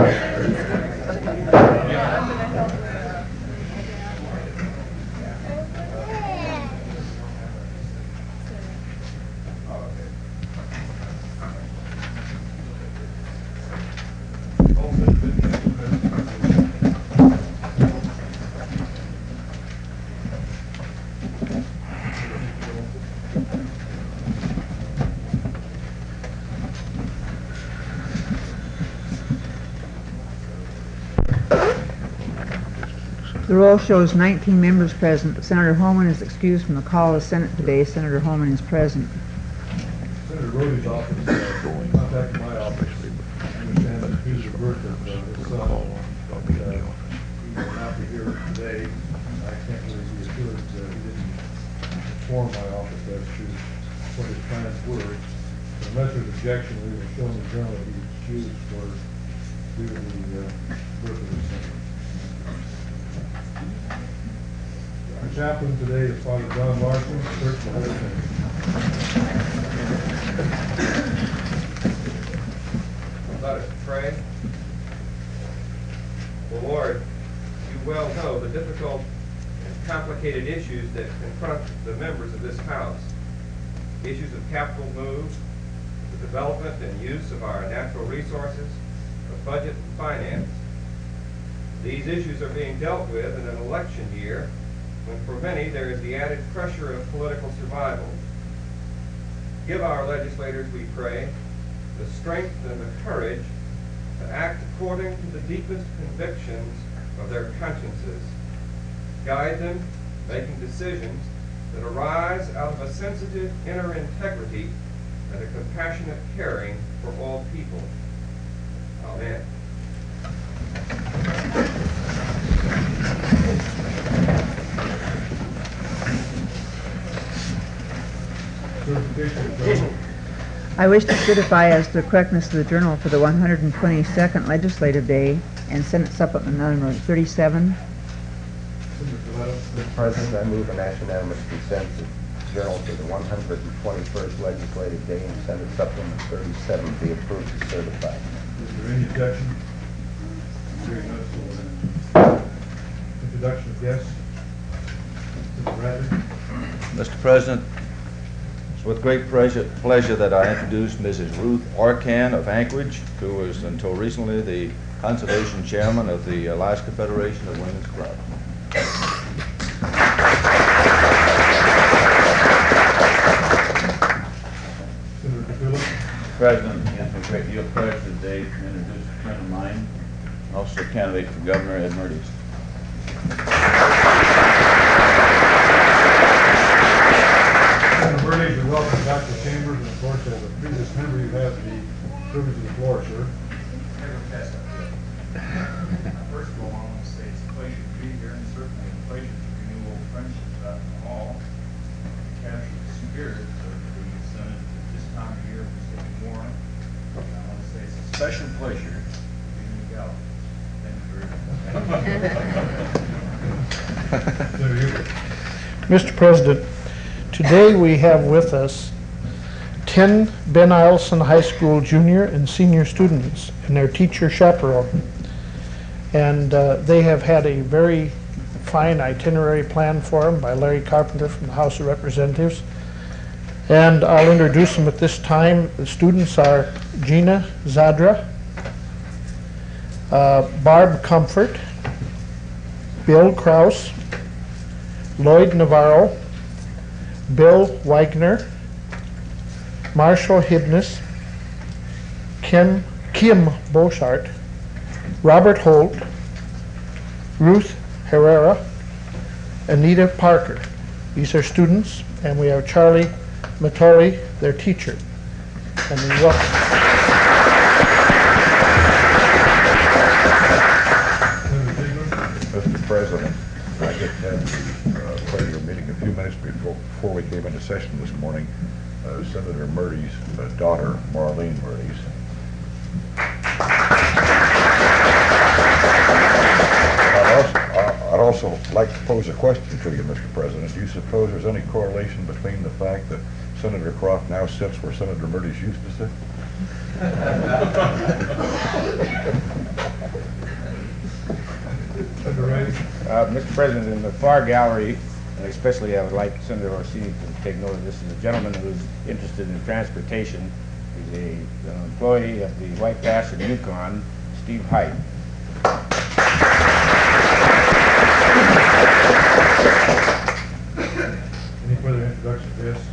The roll shows 19 members present. Senator Holman is excused from the call of the Senate today. Senator Holman is present. Senator Rody's office contacted my office. I understand that he's the birth of his son. He will not be here today. I can't really be assured that he didn't inform my office as to what his plans were. Unless there's objection, we will show in the journal that he's excused for due to the birth of his son. Our chaplain today is Father John Larson, Church of the Holy Trinity. Let us pray. The Lord, you well know the difficult and complicated issues that confront the members of this House. Issues of capital move, the development and use of our natural resources, of budget and finance. These issues are being dealt with in an election year when for many there is the added pressure of political survival. Give our legislators, we pray, the strength and the courage to act according to the deepest convictions of their consciences. Guide them, making decisions that arise out of a sensitive inner integrity and a compassionate caring for all people. Amen. I wish to certify as to the correctness of the journal for the 122nd Legislative Day and Senate Supplement Number 37. Mr. President, I move an action unanimous consent to journal for the 121st Legislative Day and Senate Supplement 37 be approved and certified. Is there any objection? Hearing none, introduction of guests. Mr. Bradley. Mr. President, it's with great pleasure that I introduce Mrs. Ruth Arcan of Anchorage, who was until recently the Conservation Chairman of the Alaska Federation of Women's Club. Senator Capilla. President, it gives me a great deal of pleasure today to introduce a friend of mine, also a candidate for governor, Ed Mertes. Senator Mertes, we welcome Dr. Chambers, and of course, as a previous member, you have the privilege of the floor, sir. First of all, I want to say it's a pleasure to be here, and certainly a pleasure to renew old friendships out in the hall, to capture the spirit of the Senate at this time of year was getting warm. And I want to say it's a special pleasure to be in the gallery. Thank you very much. Mr. President, today we have with us 10 Ben Eielson High School junior and senior students and their teacher chaperone. And they have had a very fine itinerary planned for them by Larry Carpenter from the House of Representatives. And I'll introduce them at this time. The students are Gina Zadra, Barb Comfort, Bill Kraus, Lloyd Navarro, Bill Wagner, Marshall Hibness, Kim Boshart, Robert Holt, Ruth Herrera, Anita Parker. These are students, and we have Charlie Matoli, their teacher. And we welcome. Mr. President, I just had the pleasure of meeting a few minutes before we came into session this morning Senator Mertes' daughter, Marlene Mertes. I'd also like to pose a question to you, Mr. President. Do you suppose there's any correlation between the fact that Senator Croft now sits where Senator Mertes used to sit? Mr. President, in the far gallery, and especially I would like Senator Orsini to take note of this, is a gentleman who's interested in transportation. He's an employee of the White Pass in Yukon, Steve Height. Any further introduction to this?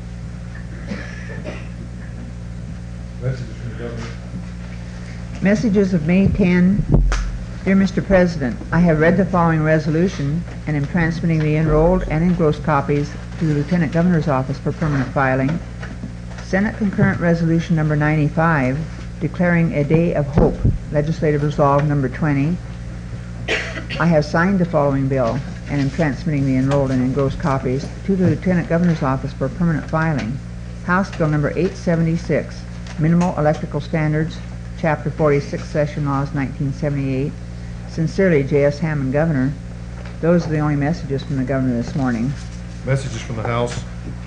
Messages from the governor. Messages of May 10. Dear Mr. President, I have read the following resolution and am transmitting the enrolled and engrossed copies to the Lieutenant Governor's Office for permanent filing. Senate Concurrent Resolution number 95, declaring a Day of Hope, Legislative Resolve number 20. I have signed the following bill and am transmitting the enrolled and engrossed copies to the Lieutenant Governor's Office for permanent filing. House Bill number 876, Minimal Electrical Standards, Chapter 46, Session Laws 1978. Sincerely, J.S. Hammond, Governor. Those are the only messages from the Governor this morning. Messages from the House.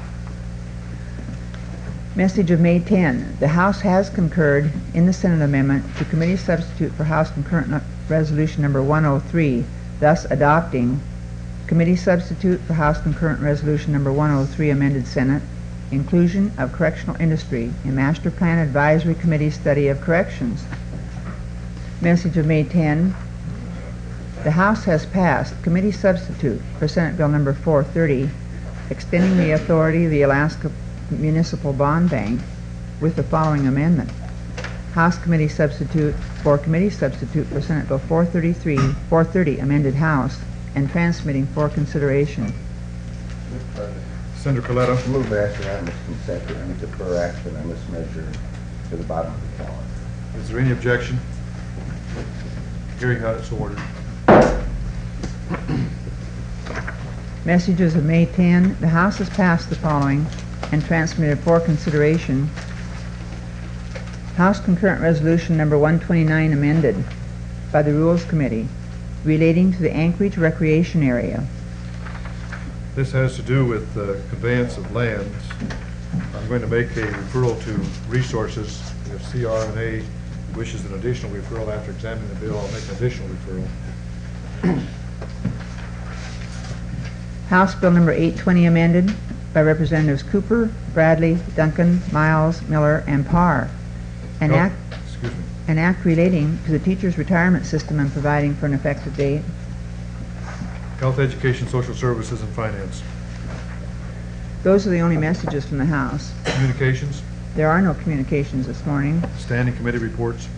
Message of May 10. The House has concurred in the Senate amendment to committee substitute for House Concurrent Resolution number 103, thus adopting committee substitute for House Concurrent Resolution number 103, amended Senate, inclusion of correctional industry in Master Plan Advisory Committee study of corrections. Message of May 10. The House has passed committee substitute for Senate Bill number 430, extending the authority of the Alaska Municipal Bond Bank with the following amendment. House committee substitute for Senate Bill 430 amended House and transmitting for consideration. Senator Coletta. Move to ask unanimous consent and defer action on this measure to the bottom of the calendar. Is there any objection? Hearing none, it's ordered. Messages of May 10. The House has passed the following and transmitted for consideration. House Concurrent Resolution number 129 amended by the Rules Committee relating to the Anchorage Recreation Area. This has to do with conveyance of lands. I'm going to make a referral to Resources. If CRNA wishes an additional referral after examining the bill, I'll make an additional referral. House Bill number 820 amended by Representatives Cooper, Bradley, Duncan, Miles, Miller, and Parr. An act relating to the teacher's retirement system and providing for an effective date. Health, Education, Social Services, and Finance. Those are the only messages from the House. Communications. There are no communications this morning. Standing Committee reports.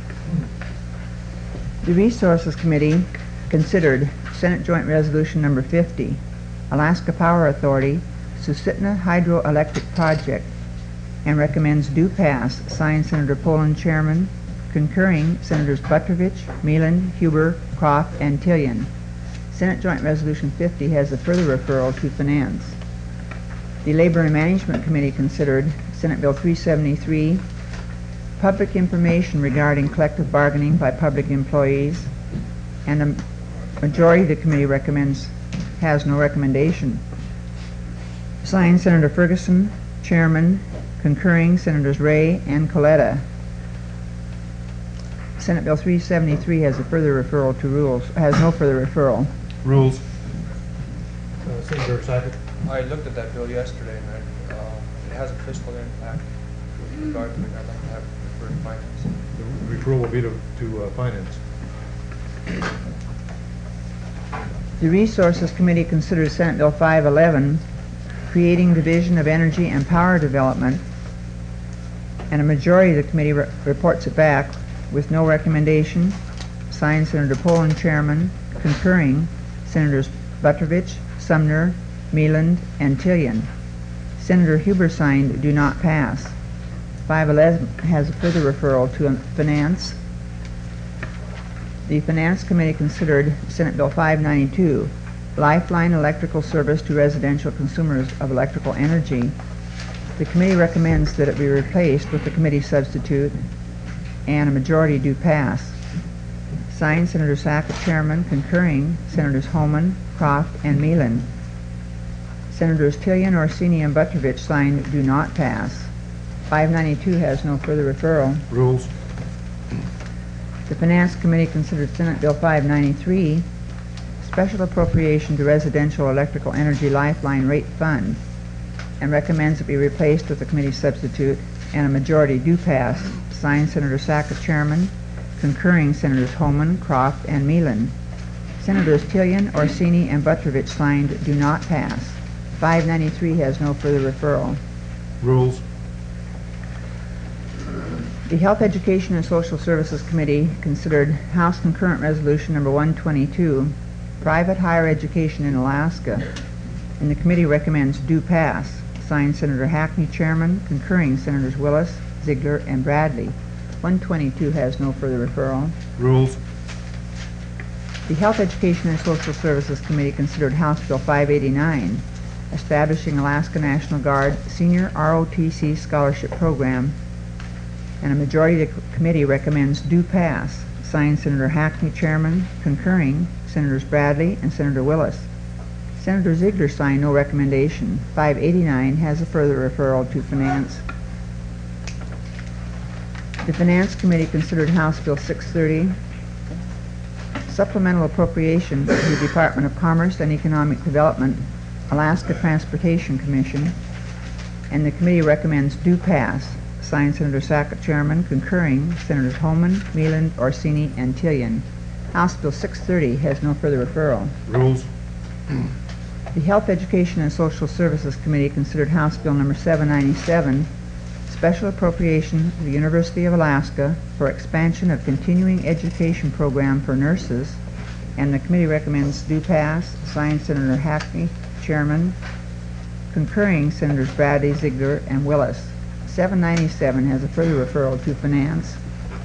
The Resources Committee considered Senate Joint Resolution number 50, Alaska Power Authority, Susitna Hydroelectric Project, and recommends due pass, signed Senator Poland, Chairman, concurring Senators Butrovich, Meeland, Huber, Croft, and Tillian. Senate Joint Resolution 50 has a further referral to Finance. The Labor and Management Committee considered Senate Bill 373, public information regarding collective bargaining by public employees, and the majority of the committee has no recommendation. Signed Senator Ferguson, Chairman, concurring Senators Ray and Coletta. Senate Bill 373 has a further referral to Rules, has no further referral. Rules. Senator Sackett. I looked at that bill yesterday, and it has a fiscal impact with regard to it. I'd like to have it referred to Finance. The referral will be to Finance. The Resources Committee considers Senate Bill 511, creating Division of Energy and Power Development, and a majority of the committee reports it back with no recommendation. Signed Senator Poland, Chairman, concurring Senators Butrovich, Sumner, Meeland, and Tillian. Senator Huber signed do not pass. 511 has a further referral to Finance. The Finance Committee considered Senate Bill 592, Lifeline Electrical Service to Residential Consumers of Electrical Energy. The committee recommends that it be replaced with the committee substitute, and a majority do pass. Signed Senator Sackett, Chairman, concurring Senators Homan, Croft, and Meeland. Senators Tillian, Orsini, and Butrovich signed do not pass. 592 has no further referral. Rules. The Finance Committee considered Senate Bill 593, special appropriation to residential electrical energy lifeline rate fund and recommends it be replaced with a committee substitute, and a majority do pass. Signed, Senator Sackett, Chairman. Concurring, Senators Homan, Croft, and Meelan. Senators Tillian, Orsini, and Butrovich signed do not pass. 593 has no further referral. Rules. The Health, Education, and Social Services Committee considered House Concurrent Resolution Number 122, Private Higher Education in Alaska, and the committee recommends do pass. Signed, Senator Hackney, Chairman. Concurring, Senators Willis, Ziegler, and Bradley. 122 has no further referral. Rules. The Health, Education, and Social Services Committee considered House Bill 589, establishing Alaska National Guard Senior ROTC Scholarship Program, and a majority of the committee recommends do pass. Signed, Senator Hackney, Chairman. Concurring, Senators Bradley and Senator Willis. Senator Ziegler signed no recommendation. 589 has a further referral to Finance. The Finance Committee considered House Bill 630, supplemental appropriation to the Department of Commerce and Economic Development, Alaska Transportation Commission, and the committee recommends do pass. Signed, Senator Sackett, Chairman. Concurring, Senators Homan, Meeland, Orsini, and Tillian. House Bill 630 has no further referral. Rules. The Health, Education, and Social Services Committee considered House Bill Number 797, special appropriation to the University of Alaska for expansion of continuing education program for nurses, and the committee recommends do pass. Signed, Senator Hackney, Chairman. Concurring, Senators Bradley, Ziegler, and Willis. 797 has a further referral to Finance.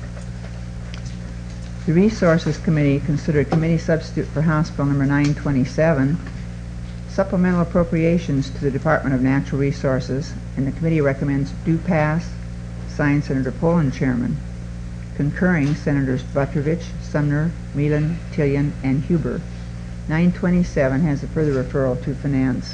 The Resources Committee considered committee substitute for House Bill Number 927, supplemental appropriations to the Department of Natural Resources, and the committee recommends do pass. Signed, Senator Poland, Chairman. Concurring, Senators Butrovich, Sumner, Meelan, Tillian, and Huber. 927 has a further referral to Finance.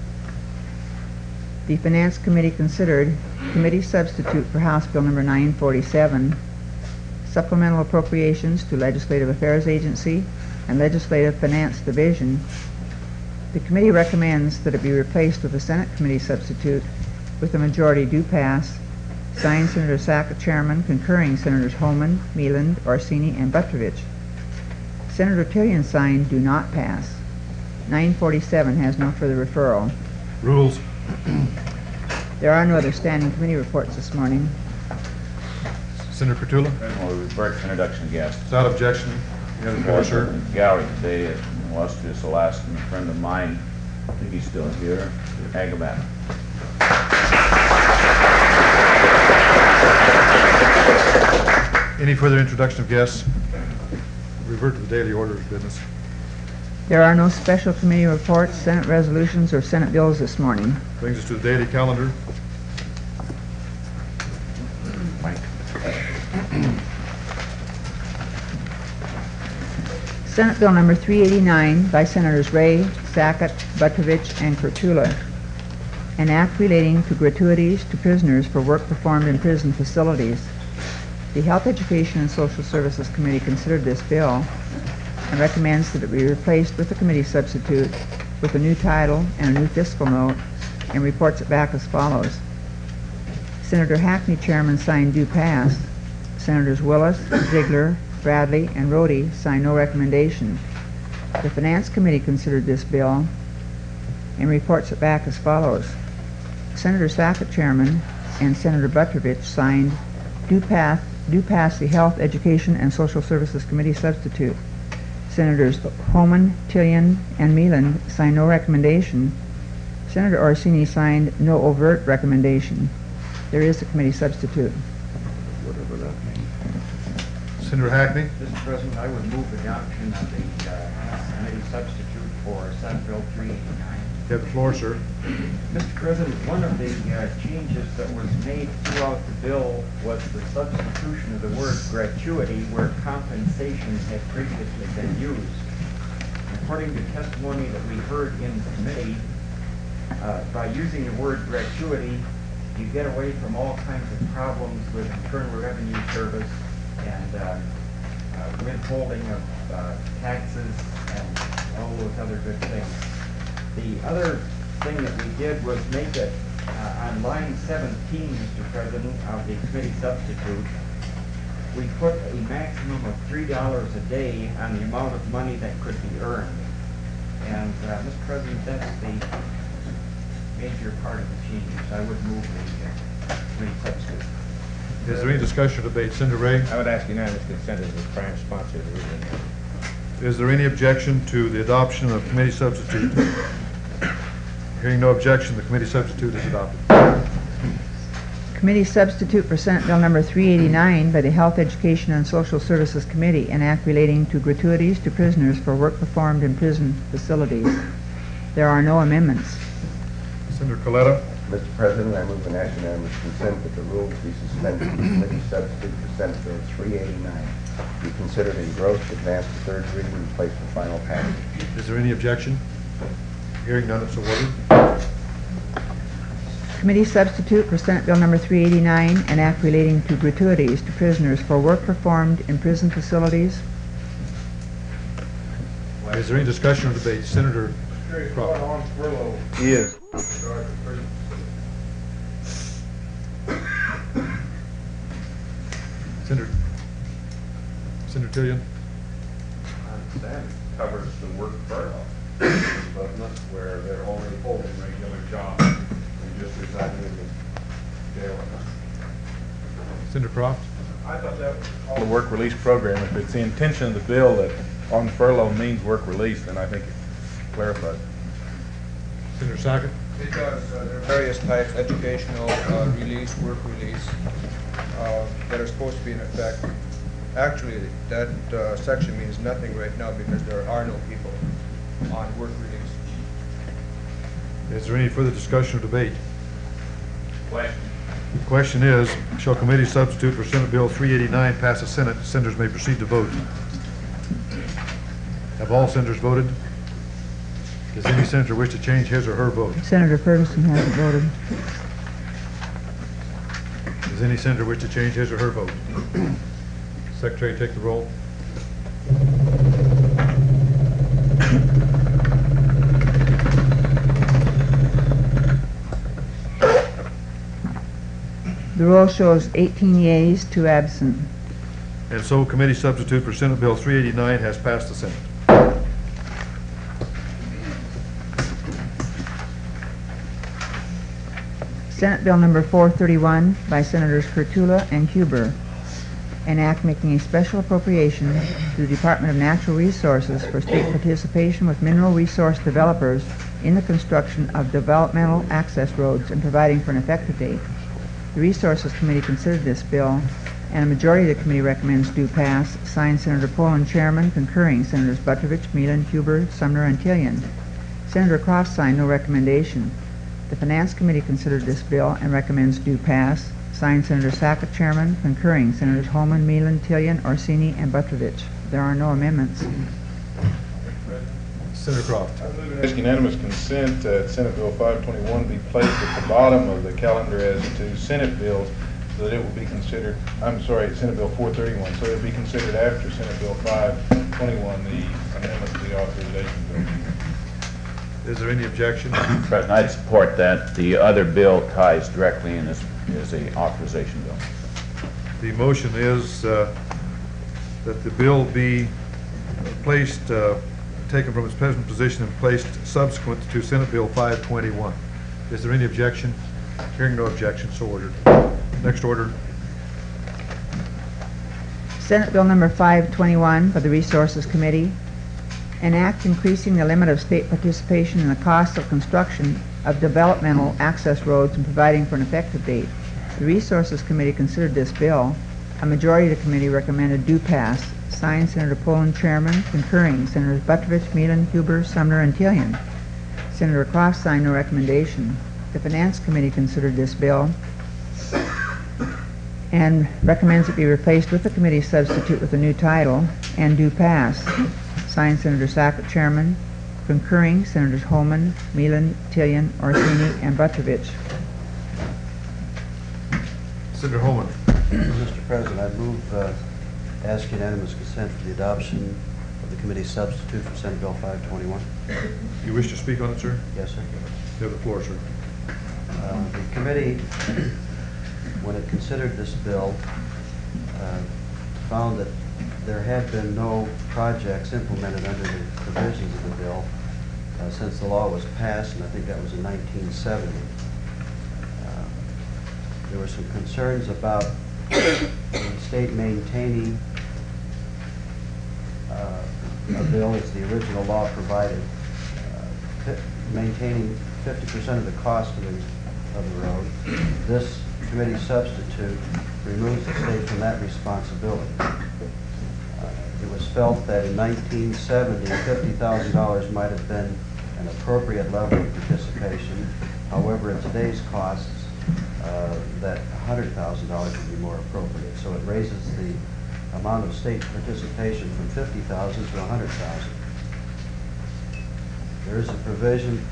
The Finance Committee considered committee substitute for House Bill Number 947, supplemental appropriations to Legislative Affairs Agency and Legislative Finance Division. The committee recommends that it be replaced with a Senate committee substitute with a majority do pass. Signed, Senator Sackett, Chairman. Concurring, Senators Homan, Meeland, Orsini, and Butrovich. Senator Tillian signed do not pass. 947 has no further referral. Rules. There are no other standing committee reports this morning. Senator Petula. We'll revert to introduction of guests. Without objection. You have the floor, sir. Gallery today, an illustrious Alaskan friend of mine, I think he's still here, Agabat. Any further introduction of guests? Revert to the daily order of business. There are no special committee reports, Senate resolutions, or Senate bills this morning. Brings us to the daily calendar. Senate Bill Number 389 by Senators Ray, Sackett, Butrovich, and Kurtula. An act relating to gratuities to prisoners for work performed in prison facilities. The Health, Education, and Social Services Committee considered this bill and recommends that it be replaced with a committee substitute with a new title and a new fiscal note, and reports it back as follows. Senator Hackney, Chairman, signed do pass. Senators Willis, Ziegler, Bradley, and Rhodey signed no recommendation. The Finance Committee considered this bill and reports it back as follows. Senator Sackett, Chairman, and Senator Butrovich signed do pass the Health, Education, and Social Services Committee substitute. Senators Homan, Tillian, and Meelan signed no recommendation. Senator Orsini signed no overt recommendation. There is a committee substitute. Whatever that means. Senator Hackney. Mr. President, I would move adoption of the committee substitute for Senate Bill 389. You have the floor, sir. Mr. President, one of the changes that was made throughout the bill was the substitution of the word gratuity where compensation had previously been used. According to testimony that we heard in the committee, by using the word gratuity, you get away from all kinds of problems with Internal Revenue Service and withholding of taxes and all those other good things. The other thing that we did was make it, on line 17, Mr. President, of the committee substitute, we put a maximum of $3 a day on the amount of money that could be earned. And, Mr. President, that's the major part of the changes. I would move the committee substitute. Is there any discussion or debate? Senator Ray? I would ask unanimous consent as the prime sponsor of the ruling. Is there any objection to the adoption of committee substitute? Hearing no objection, the committee substitute is adopted. Committee substitute for Senate Bill number 389 by the Health, Education, and Social Services Committee, an act relating to gratuities to prisoners for work performed in prison facilities. There are no amendments. Senator Coletta? Mr. President, I move an act unanimous consent that the rules be suspended and the committee substitute for Senate Bill 389 be considered engrossed, advanced to third reading, and placed for final passage. Is there any objection? Hearing none, it's so ordered. Committee substitute for Senate Bill number 389, an act relating to gratuities to prisoners for work performed in prison facilities. Is there any discussion or debate? Senator Crawford? On furlough. Yes. Senator Tillian? I understand it covers the work furlough, but not where they're already holding regular jobs and just residing in the jail. Senator Croft? I thought that was The work release program, if it's the intention of the bill that on furlough means work release, then I think it's clarified. Senator Sackett? Because there are various types, educational, release, work release, that are supposed to be in effect. Actually, that section means nothing right now because there are no people on work release. Is there any further discussion or debate? question. The question is, shall committee substitute for Senate Bill 389 pass the Senate? Senators may proceed to vote. Have all senators voted? Does any senator wish to change his or her vote? Senator Ferguson hasn't voted. Does any senator wish to change his or her vote? Secretary, take the roll. The roll shows 18 yeas, 2 absent. And so committee substitute for Senate Bill 389 has passed the Senate. Senate Bill number 431 by Senators Kurtula and Huber, an act making a special appropriation to the Department of Natural Resources for state participation with mineral resource developers in the construction of developmental access roads and providing for an effective date. The Resources Committee considered this bill, and a majority of the committee recommends do pass. Signed, Senator Poland, Chairman, concurring Senators Butrovich, Meelan, Huber, Sumner, and Tillian. Senator Croft signed, no recommendation. The Finance Committee considered this bill and recommends do pass. Signed, Senator Sackett, Chairman, concurring Senators Holman, Meelan, Tillian, Orsini, and Butrovich. There are no amendments. Senator Croft. Ask unanimous consent that Senate Bill 521 be placed at the bottom of the calendar as to Senate bills, so that it will be considered, I'm sorry, Senate Bill 431, so it will be considered after Senate Bill 521, the amendment to the authorization bill. Is there any objection? President, I'd support that. The other bill ties directly in as a authorization bill. The motion is that the bill be placed, taken from its present position and placed subsequent to Senate Bill 521. Is there any objection? Hearing no objection, so ordered. Next order. Senate Bill number 521 by the Resources Committee, an act increasing the limit of state participation in the cost of construction of developmental access roads and providing for an effective date. The Resources Committee considered this bill. A majority of the committee recommended do pass. Signed, Senator Poland, Chairman, concurring Senators Butrovich, Meelan, Huber, Sumner, and Tillian. Senator Croft signed, no recommendation. The Finance Committee considered this bill and recommends it be replaced with the committee substitute with a new title and do pass. Signed, Senator Sackett, Chairman, concurring Senators Holman, Meelan, Tillian, Orsini, and Butrovich. Senator Holman. Mr. President, I move ask unanimous consent for the adoption of the committee substitute for Senate Bill 521. You wish to speak on it, sir? Yes, sir. You have the floor, sir. The committee, when it considered this bill, found that there had been no projects implemented under the provisions of the bill since the law was passed, and I think that was in 1970. There were some concerns about the state maintaining a bill as the original law provided, maintaining 50% of the cost of the road. This committee substitute removes the state from that responsibility. It was felt that in 1970, $50,000 might have been an appropriate level of participation. However, at today's costs, that $100,000 would be more appropriate. So it raises the amount of state participation from $50,000 to $100,000. There is a provision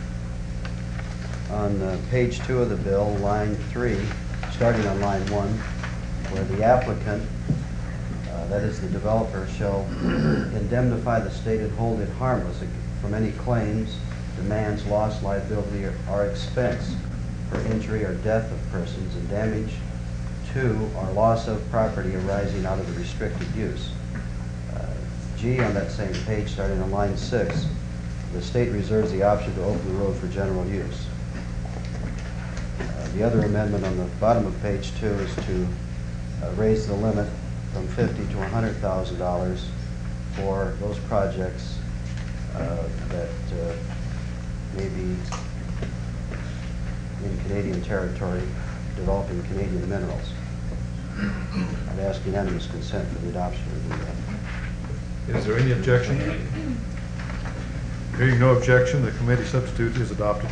on page 2 of the bill, line 3, starting on line 1, where the applicant, that is the developer, shall indemnify the state and hold it harmless from any claims, demands, loss, liability, or expense for injury or death of persons and damage to or loss of property arising out of the restricted use. G on that same page, starting on line 6, the state reserves the option to open the road for general use. The other amendment on the bottom of page 2 is to raise the limit from $50,000 to $100,000 for those projects that may be in Canadian territory developing Canadian minerals. I'd ask unanimous consent for the adoption of the bill. Is there any objection? Hearing no objection, the committee substitute is adopted.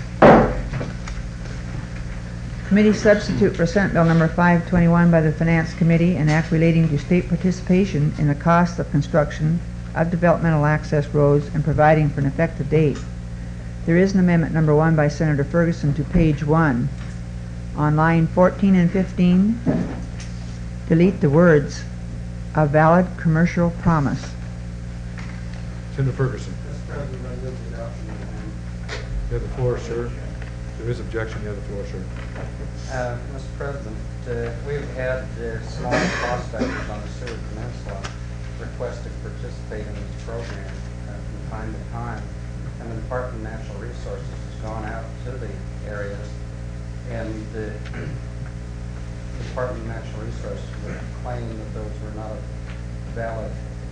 Committee substitute for Senate Bill number 521 by the Finance Committee, an act relating to state participation in the cost of construction of developmental access roads and providing for an effective date. There is an amendment number 1 by Senator Ferguson to page 1. On line 14 and 15, delete the words "a valid commercial promise." Senator Ferguson. Mr. President, I move the adoption of the amendment. You have the floor, sir. If there is objection, you have the floor, sir. Mr. President, we've had small prospectors on the Seward Peninsula request to participate in this program from time to time, and the Department of Natural Resources has gone out to the areas, and the Department of Natural Resources would claim that those were not valid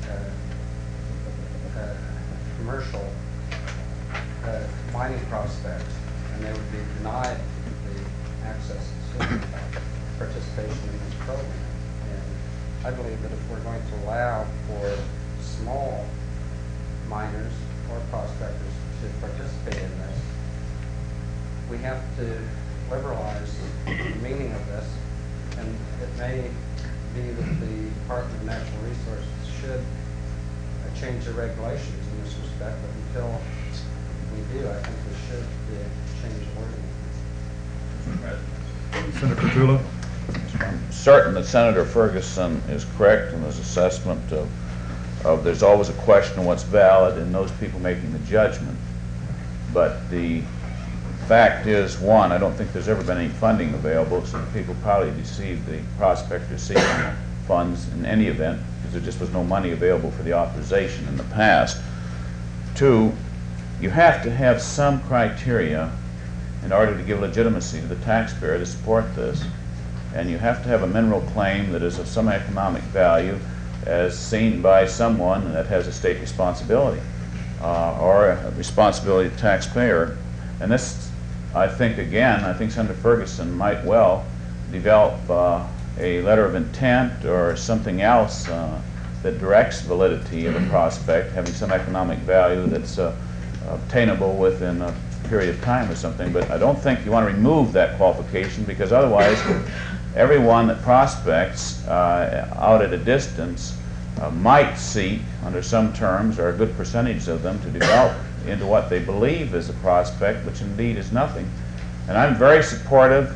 commercial mining prospects, and they would be denied the access to participation in this program. And I believe that if we're going to allow for small miners or prospectors to participate in this, we have to liberalize the meaning of this, and it may be that the Department of Natural Resources should change their regulations in this respect, but until we do, I think we should change the wording. Senator Petula. I'm certain that Senator Ferguson is correct in his assessment of there's always a question of what's valid and those people making the judgment. But the fact is, one, I don't think there's ever been any funding available, so people probably deceived the prospectors seeking funds in any event, because there just was no money available for the authorization in the past. Two, you have to have some criteria in order to give legitimacy to the taxpayer to support this. And you have to have a mineral claim that is of some economic value as seen by someone that has a state responsibility or a responsibility to the taxpayer. And this, I think, again, I think Senator Ferguson might well develop a letter of intent or something else that directs validity of a prospect having some economic value that's obtainable within a period of time or something. But I don't think you want to remove that qualification, because otherwise everyone that prospects out at a distance might seek, under some terms, or a good percentage of them, to develop into what they believe is a prospect, which indeed is nothing. And I'm very supportive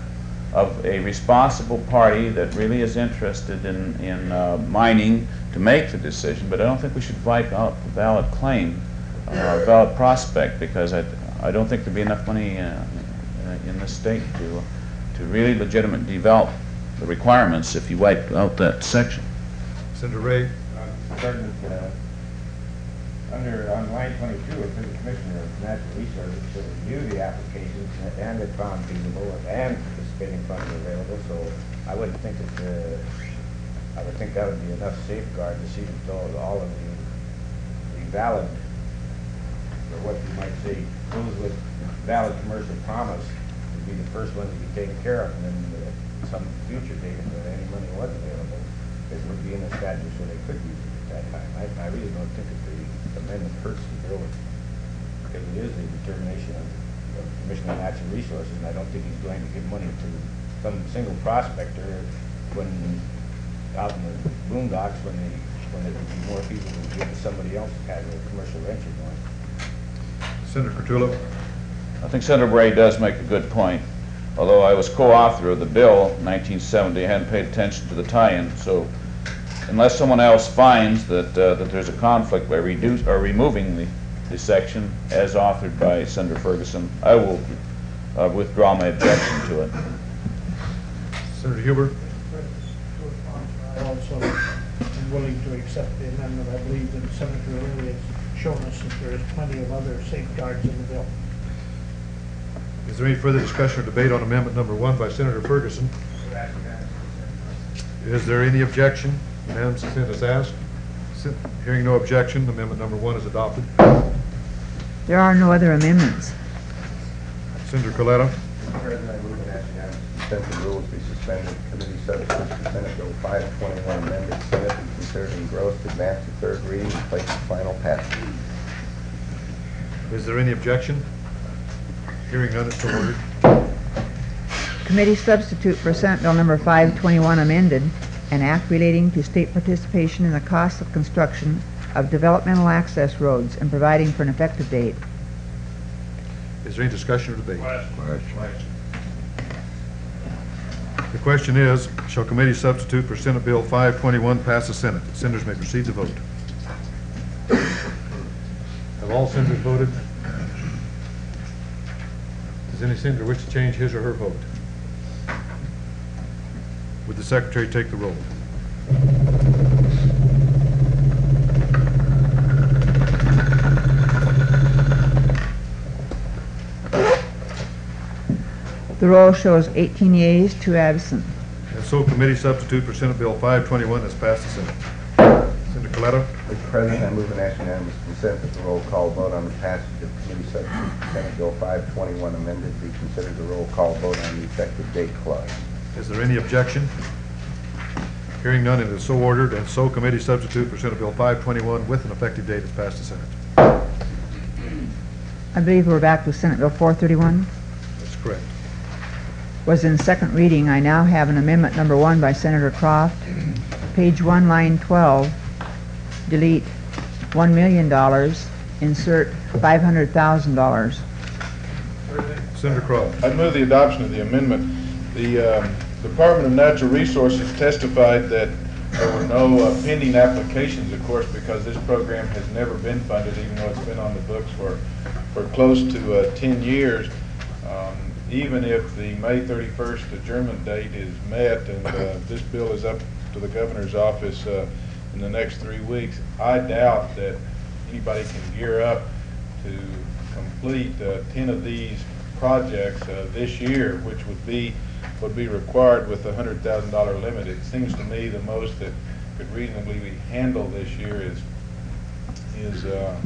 of a responsible party that really is interested in mining to make the decision, but I don't think we should wipe out the valid claim, valid prospect, because I don't think there'd be enough money in this state to really legitimately develop the requirements if you wipe out that section. Senator Ray? Starting with, on line 22, it says the Commissioner of Natural Resources should review the applications and if found feasible and participating funds are available. So I wouldn't think that, I would think that would be enough safeguard to see that all of the valid, or what you might say, those with valid commercial promise would be the first one to be taken care of, and then at some future date, when any money was available, it would be in the statute so they could use it at that time. I really don't think that the amendment hurts the bill, because it is a determination of the Commissioner of Natural Resources, and I don't think he's going to give money to some single prospector when out in the boondocks when it would be more people to give to somebody else that has a commercial venture going. Senator Curtulo? I think Senator Bray does make a good point. Although I was co-author of the bill in 1970, I hadn't paid attention to the tie-in. So unless someone else finds that there's a conflict by removing the section as authored by Senator Ferguson, I will withdraw my objection to it. Senator Huber? I also am willing to accept the amendment. I believe that Senator O'Reilly has shown us that there is plenty of other safeguards in the bill. Is there any further discussion or debate on amendment number 1 by Senator Ferguson? Is there any objection? Unanimous consent is asked. Hearing no objection, amendment number 1 is adopted. There are no other amendments. Senator Coletta? Mr. President, I move that unanimous consent the rules be suspended. Committee substitutes for Senate Bill 521 amended. Senate be considered engrossed, advanced to third reading, and placed for final passage. Is there any objection? Hearing none, it's so ordered. Committee substitute for Senate Bill number 521 amended, an act relating to state participation in the cost of construction of developmental access roads and providing for an effective date. Is there any discussion or debate? The question is, shall committee substitute for Senate Bill 521 pass the Senate? Senators may proceed to vote. Have all senators voted? Does any senator wish to change his or her vote? Would the secretary take the roll? The roll shows 18 yeas, 2 absent. And so committee substitute for Senate Bill 521 has passed the Senate. Senator Coletta? Mr. President, I move an act unanimous consent that the roll call vote on the passage of committee substitute for Senate Bill 521 amended be considered a roll call vote on the effective date clause. Is there any objection? Hearing none, it is so ordered, and so committee substitute for Senate Bill 521 with an effective date has passed the Senate. I believe we're back to Senate Bill 431. That's correct. Was in second reading. I now have an amendment number 1 by Senator Croft. Page 1, line 12, delete $1 million, insert $500,000. Senator Croft. I move the adoption of the amendment. The Department of Natural Resources testified that there were no pending applications, of course, because this program has never been funded, even though it's been on the books for close to 10 years. Even if the May 31st adjournment date is met and this bill is up to the governor's office in the next 3 weeks, I doubt that anybody can gear up to complete 10 of these projects this year, which would be required with a $100,000 limit. It seems to me the most that could reasonably be handled this year is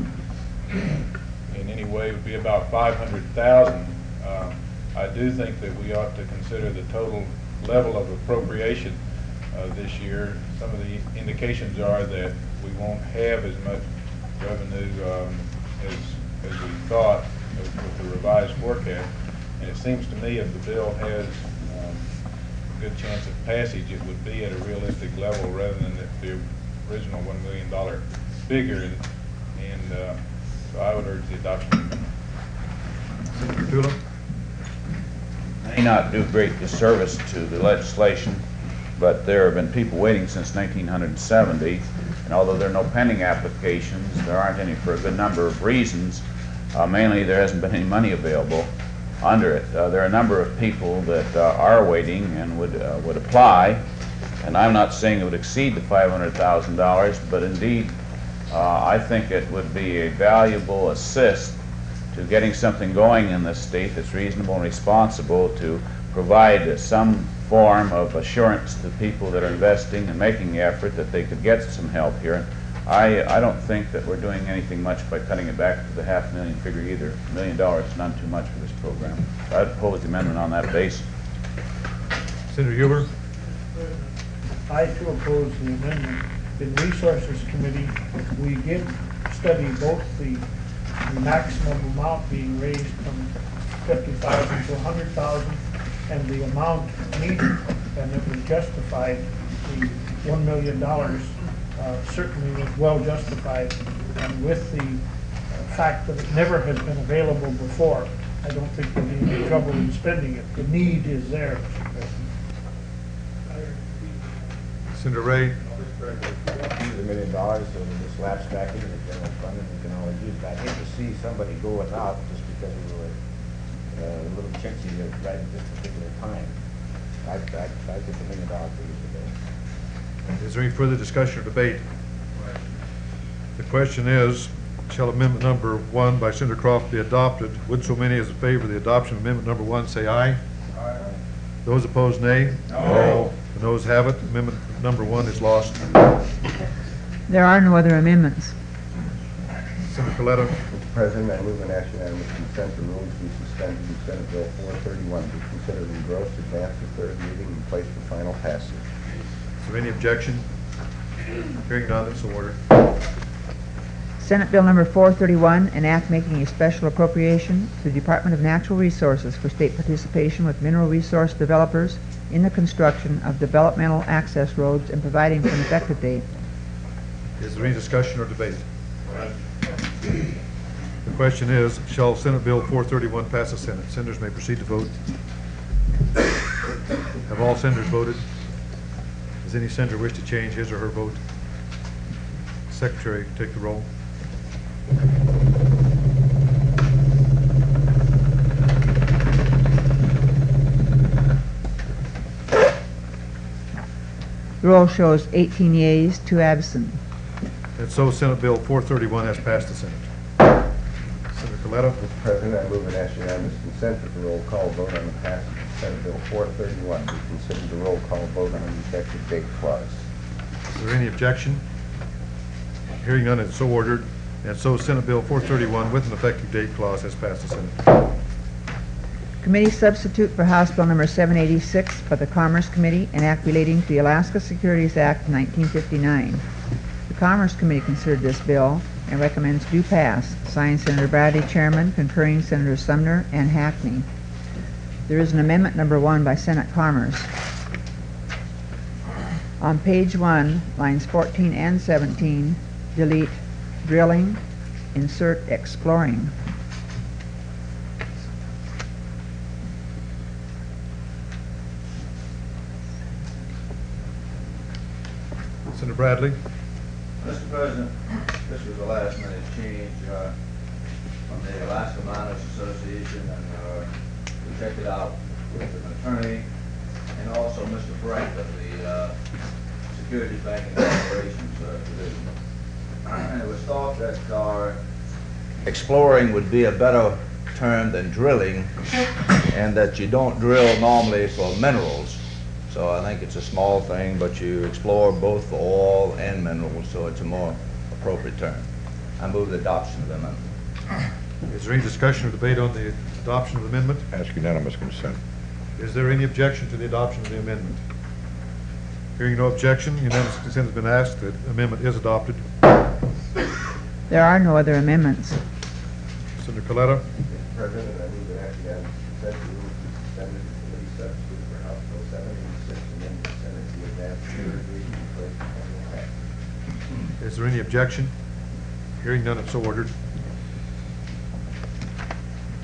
in any way would be about $500,000. I do think that we ought to consider the total level of appropriation this year. Some of the indications are that we won't have as much revenue as we thought with the revised forecast. And it seems to me if the bill has a good chance of passage, it would be at a realistic level rather than the original $1 million figure. And so I would urge the adoption. Senator Tula? may not do great disservice to the legislation, but there have been people waiting since 1970, and although there are no pending applications, there aren't any for a good number of reasons. Mainly, there hasn't been any money available under it. There are a number of people that are waiting and would apply, and I'm not saying it would exceed the $500,000, but indeed, I think it would be a valuable assist to getting something going in the state that's reasonable and responsible to provide some form of assurance to people that are investing and making the effort that they could get some help here. I don't think that we're doing anything much by cutting it back to the $500,000 figure either. $1 million is not too much for this program. So I'd oppose the amendment on that basis. Senator Huber? I too oppose the amendment. In Resources Committee, we did study both the maximum amount being raised from 50,000 to 100,000 and the amount needed, and it was justified. The $1 million certainly was well justified, and with the fact that it never has been available before, I don't think there'll be any trouble in spending it. The need is there, Mr. President. Senator Ray? Use $1 million, so we just lapse back into the general fund and we can always use that. I hate to see somebody go without just because we were a little chintzy right at this particular time. I think $1 million figure today. Is there any further discussion or debate? The question is, shall amendment number 1 by Senator Croft be adopted? Would so many as in favor of the adoption of amendment number 1 say aye? Aye. Those opposed, nay? No. The noes have it. Amendment number 1 is lost. There are no other amendments. Senator Coletta? Mr. President, I move an action unanimous consent the rules be suspended and Senate Bill 431 be considered engrossed, advanced to third reading, and placed for final passage. Is there any objection? Hearing none, it's so ordered. Senate Bill number 431, an act making a special appropriation to the Department of Natural Resources for state participation with mineral resource developers in the construction of developmental access roads and providing for an effective date. Is there any discussion or debate? The question is, shall Senate Bill 431 pass the Senate? Senators may proceed to vote. Have all senators voted? Does any senator wish to change his or her vote? Secretary, take the roll. The roll shows 18 yeas, 2 absent. And so Senate Bill 431 has passed the Senate. Senator Coletta? Mr. President, I move an action unanimous consent that the roll call vote on the passage of Senate Bill 431 be considered the roll call vote on the effective date clause. Is there any objection? Hearing none, it's so ordered. And so Senate Bill 431 with an effective date clause has passed the Senate. Committee substitute for House Bill number 786 by the Commerce Committee, an act relating to the Alaska Securities Act of 1959. The Commerce Committee considered this bill and recommends do pass. Signed, Senator Bradley, Chairman, concurring Senators Sumner and Hackney. There is an amendment number 1 by Senate Commerce. On page 1, lines 14 and 17, delete drilling, insert exploring. Senator Bradley? Mr. President, this was a last minute change from the Alaska Miners Association, and we checked it out with an attorney and also Mr. Bright of the Securities Banking Operations Division. And it was thought that our exploring would be a better term than drilling, and that you don't drill normally for minerals. So I think it's a small thing, but you explore both for oil and minerals, so it's a more appropriate term. I move the adoption of the amendment. Is there any discussion or debate on the adoption of the amendment? Ask unanimous consent. Is there any objection to the adoption of the amendment? Hearing no objection, unanimous consent has been asked. The amendment is adopted. There are no other amendments. Senator Coletta? Mr. President, I move an action unanimous consent the rules be suspended and committee substitute for House Bill 786 and then the Senate be advanced to third reading and placed for final passage. Is there any objection? Hearing none, it's so ordered.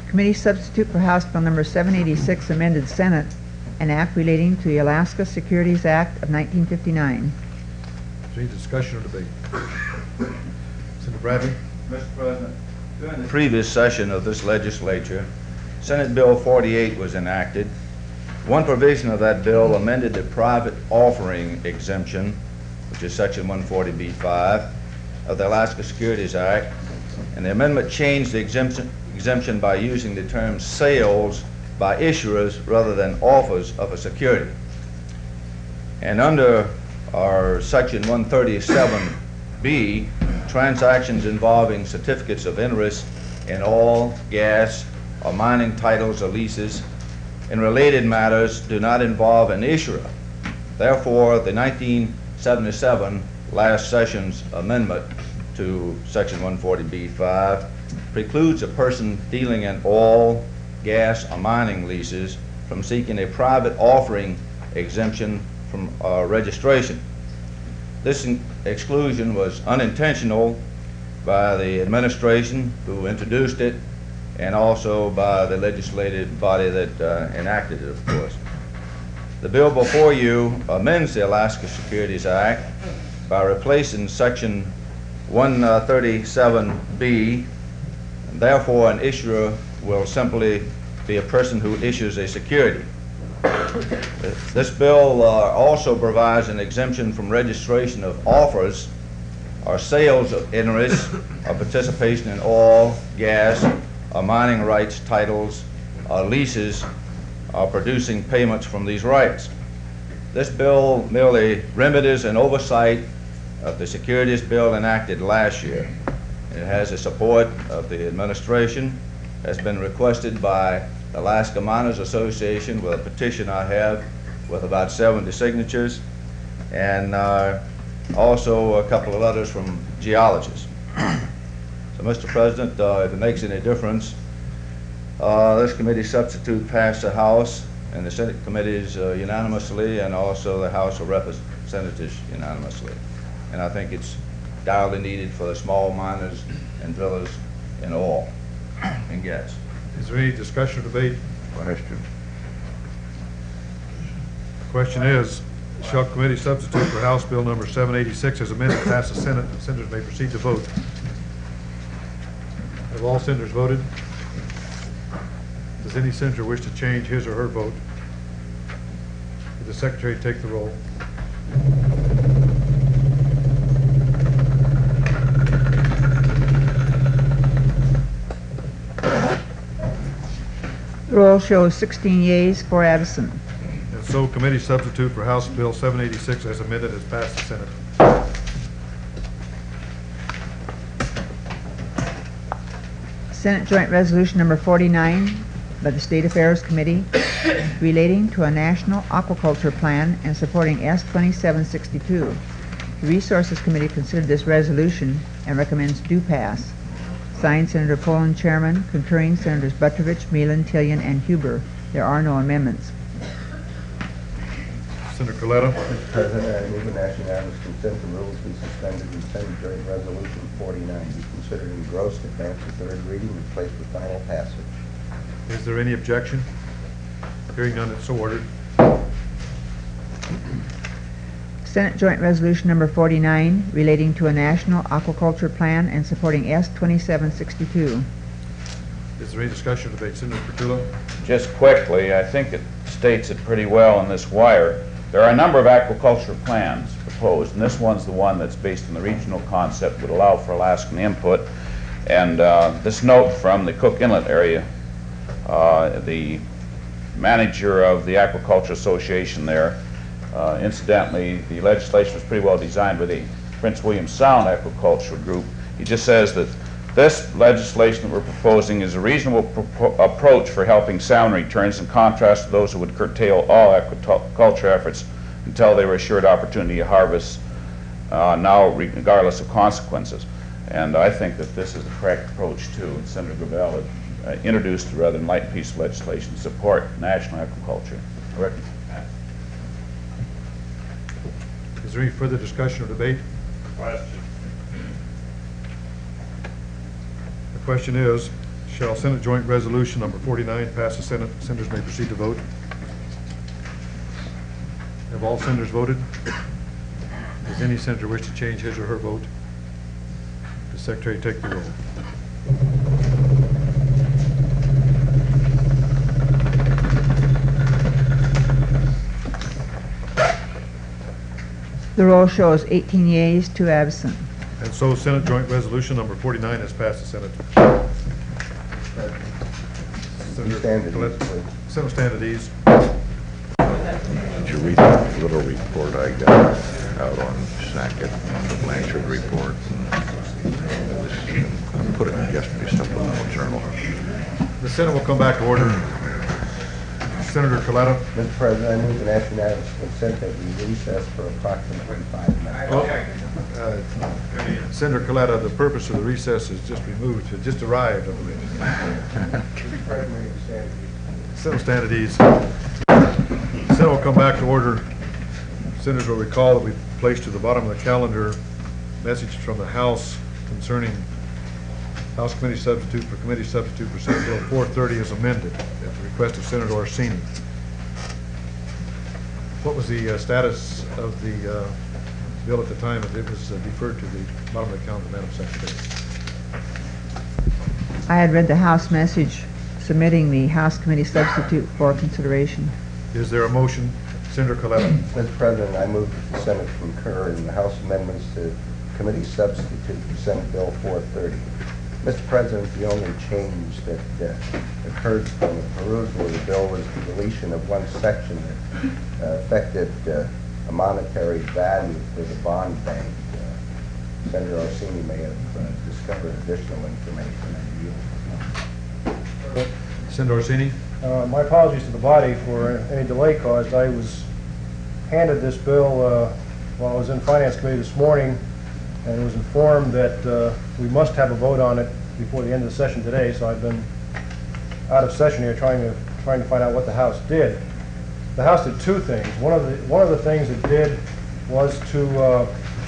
Committee substitute for House Bill number 786, amended Senate, an act relating to the Alaska Securities Act of 1959. Is there any discussion or debate? Senator Bradley? Mr. President, during the Previous session of this legislature, Senate Bill 48 was enacted. One provision of that bill amended the private offering exemption, which is section 140B5 of the Alaska Securities Act, and the amendment changed the exemption by using the term sales by issuers rather than offers of a security. And under our section 137B, transactions involving certificates of interest in oil, gas, or mining titles or leases and related matters do not involve an issuer. Therefore, the 1977 last session's amendment to section 140B5 precludes a person dealing in oil, gas, or mining leases from seeking a private offering exemption from registration. This exclusion was unintentional by the administration who introduced it, and also by the legislative body that enacted it, of course. The bill before you amends the Alaska Securities Act by replacing section 137B, and therefore an issuer will simply be a person who issues a security. This bill also provides an exemption from registration of offers or sales of interest or participation in oil, gas, or mining rights, titles, or leases, or producing payments from these rights. This bill merely remedies an oversight of the securities bill enacted last year. It has the support of the administration, has been requested by the Alaska Miners Association with a petition I have with about 70 signatures, and also a couple of letters from geologists. So, Mr. President, if it makes any difference, this committee substitute passed the House and the Senate committees unanimously, and also the House of Representatives unanimously. And I think it's direly needed for the small miners and drillers in oil and gas. Is there any discussion or debate? Question. The question is, shall committee substitute for House Bill number 786 as amended pass the Senate? The senators may proceed to vote. Have all senators voted? Does any senator wish to change his or her vote? Would the secretary take the roll? The roll shows 16 yeas, 4 absent. And so committee substitute for House Bill 786 as amended has passed the Senate. Senate Joint Resolution number 49 by the State Affairs Committee relating to a national aquaculture plan and supporting S 2762. The Resources Committee considered this resolution and recommends do pass. Signed, Senator Poland, Chairman, concurring Senators Butrovich, Meelan, Tillian, and Huber. There are no amendments. Senator Coletta. Mr. President, I move in action unanimous consent the rules be suspended and Senate Joint Resolution 49 be considered engrossed, advanced to third reading, and placed for final passage. Is there any objection? Hearing none, it's so ordered. Senate Joint Resolution number 49 relating to a national aquaculture plan and supporting S 2762. Is there any discussion or debate? Senator Petrillo. Just quickly, I think it states it pretty well in this wire. There are a number of aquaculture plans proposed, and this one's the one that's based on the regional concept, would allow for Alaskan input. And this note from the Cook Inlet area, the manager of the Aquaculture Association there, incidentally, the legislation was pretty well designed by the Prince William Sound Aquaculture Group. He just says that this legislation that we're proposing is a reasonable approach for helping salmon returns in contrast to those who would curtail all aquaculture efforts until they were assured opportunity to harvest now regardless of consequences. And I think that this is the correct approach too. And Senator Gravel had introduced a rather light piece of legislation to support national aquaculture. Is there any further discussion or debate? Question. The question is, Shall Senate Joint Resolution number 49 pass the Senate? Senators may proceed to vote. Have all senators voted? Does any senator wish to change his or her vote? The Secretary take the roll. The roll shows 18 yeas, 2 absent. And so Senate Joint Resolution number 49 has passed the Senate. Stand at ease, please. Senator, stand at ease. Did you read that little report I got out on Sackett, the Blanchard report? I put it in yesterday's supplemental journal. The Senate will come back to order. Senator Coletta. Mr. President, I move the national unanimous consent that we recess for approximately 5 minutes. Senator Coletta, the purpose of the recess is just removed, it just arrived, I believe. Senate, stand at ease. The Senate will come back to order. Senators will recall that we placed to the bottom of the calendar message from the House concerning House Committee Substitute for Committee Substitute for Senate Bill 430 as amended at the request of Senator Orsini. What was the status of the bill at the time that it was deferred to the bottom of the calendar, Madam Secretary? I had read the House message submitting the House Committee substitute for consideration. Is there a motion? Senator Coletta. Mr. President, I move that the Senate concur in the House amendments to Committee Substitute for Senate Bill 430. Mr. President, the only change that occurred from the perusal of the bill was the deletion of one section that affected a monetary value for the bond bank. Senator Orsini may have discovered additional information and yield. Senator Orsini. My apologies to the body for any delay caused. I was handed this bill while I was in Finance Committee this morning and was informed that we must have a vote on it before the end of the session today, so I've been out of session here trying to find out what the House did. The House did two things. One of the things it did was to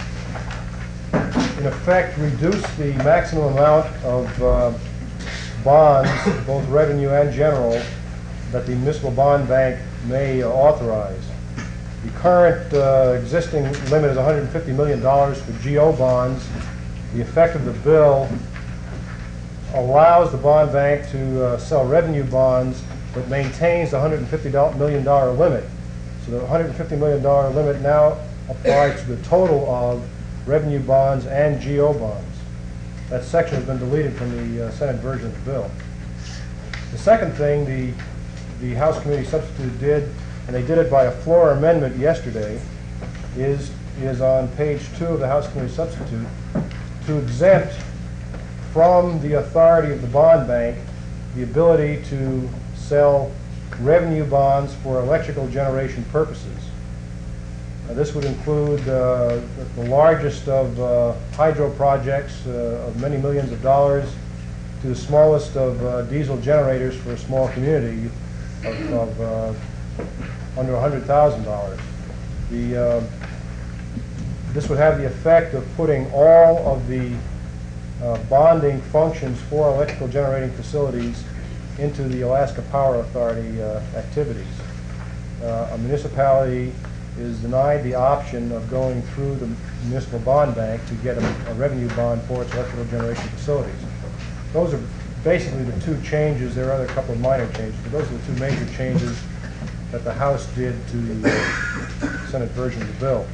in effect reduce the maximum amount of bonds, both revenue and general, that the municipal bond bank may authorize. The current existing limit is $150 million for GO bonds. The effect of the bill allows the bond bank to sell revenue bonds, but maintains the $150 million limit. So the $150 million limit now applies to the total of revenue bonds and GO bonds. That section has been deleted from the Senate version of the bill. The second thing the House Committee Substitute did, and they did it by a floor amendment yesterday, is on page 2 of the House Committee Substitute to exempt from the authority of the bond bank the ability to sell revenue bonds for electrical generation purposes. Now, this would include the largest of hydro projects of many millions of dollars to the smallest of diesel generators for a small community of under $100,000. This would have the effect of putting all of the bonding functions for electrical generating facilities into the Alaska Power Authority activities. A municipality is denied the option of going through the municipal bond bank to get a revenue bond for its electrical generation facilities. Those are basically the two changes. There are other couple of minor changes, but those are the two major changes that the House did to the Senate version of the bill.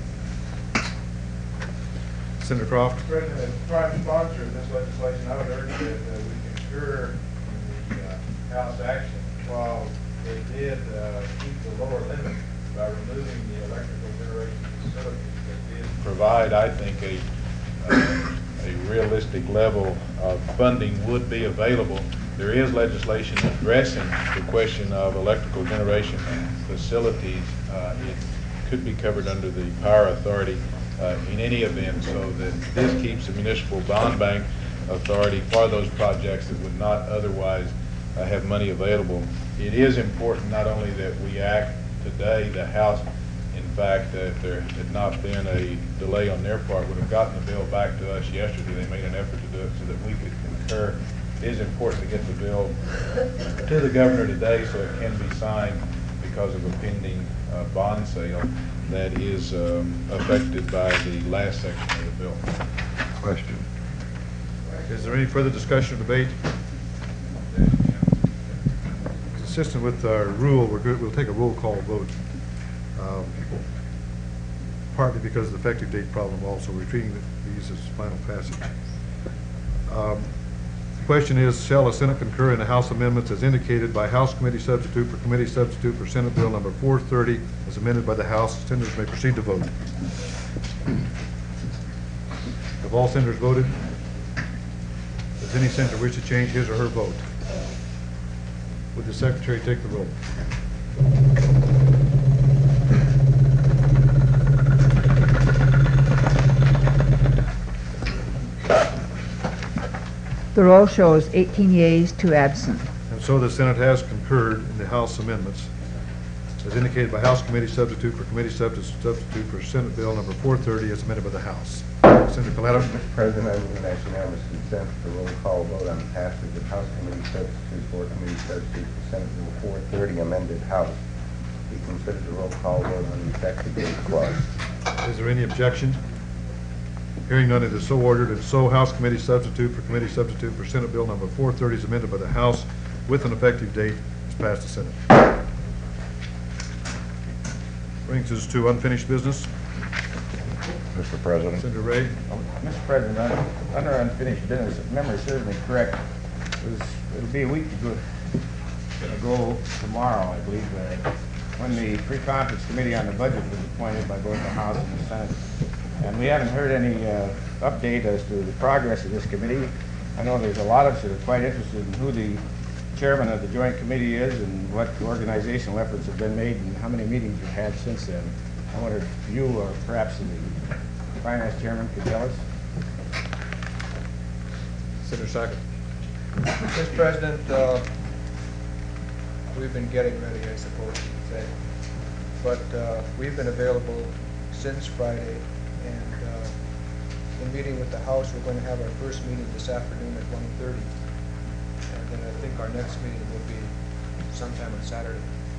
Senator Croft. Mr. President, as prime sponsor of this legislation, I would urge that we concur in the House action while they did keep the lower limit by removing the electrical generation facilities that did provide, I think, a realistic level of funding would be available. There is legislation addressing the question of electrical generation facilities. It could be covered under the Power Authority in any event, so that this keeps the municipal bond bank authority for those projects that would not otherwise have money available. It is important not only that we act today, the House, in fact, if there had not been a delay on their part, would have gotten the bill back to us yesterday. They made an effort to do it so that we could concur is important to get the bill to the governor today so it can be signed because of a pending bond sale that is affected by the last section of the bill. Question. Is there any further discussion or debate? Consistent with our rule, we'll take a roll call vote. Partly because of the effective date problem also. We're treating these as final passage. The question is, shall the Senate concur in the House amendments as indicated by House Committee Substitute for Senate Bill number 430 as amended by the House? Senators may proceed to vote. Have all senators voted? Does any senator wish to change his or her vote? Would the secretary take the roll? The roll shows 18 yeas, 2 absent. And so the Senate has concurred in the House amendments as indicated by House Committee Substitute for Senate Bill number 430 as amended by the House. Senator Coletta. Mr. President, I move in unanimous consent for roll call vote on the passage of House Committee Substitute for Senate Bill 430 amended House. Be considered a roll call vote on the effective date clause. Is there any objection? Hearing none, it is so ordered, and so House Committee Substitute for Senate Bill number 430 is amended by the House with an effective date is passed the Senate. Brings us to unfinished business. Mr. President. Senator Ray. Mr. President, under unfinished business, if memory serves me correct, it'll be a week ago tomorrow, I believe, when the pre-conference committee on the budget was appointed by both the House and the Senate. And we haven't heard any update as to the progress of this committee. I know there's a lot of us that are quite interested in who the chairman of the joint committee is and what organizational efforts have been made and how many meetings you've had since then. I wonder if you or perhaps the finance chairman could tell us. Senator Sackett. Mr. President, we've been getting ready, I suppose you could say. But we've been available since Friday, and in meeting with the House, we're going to have our first meeting this afternoon at 1:30. And then I think our next meeting will be sometime on Saturday.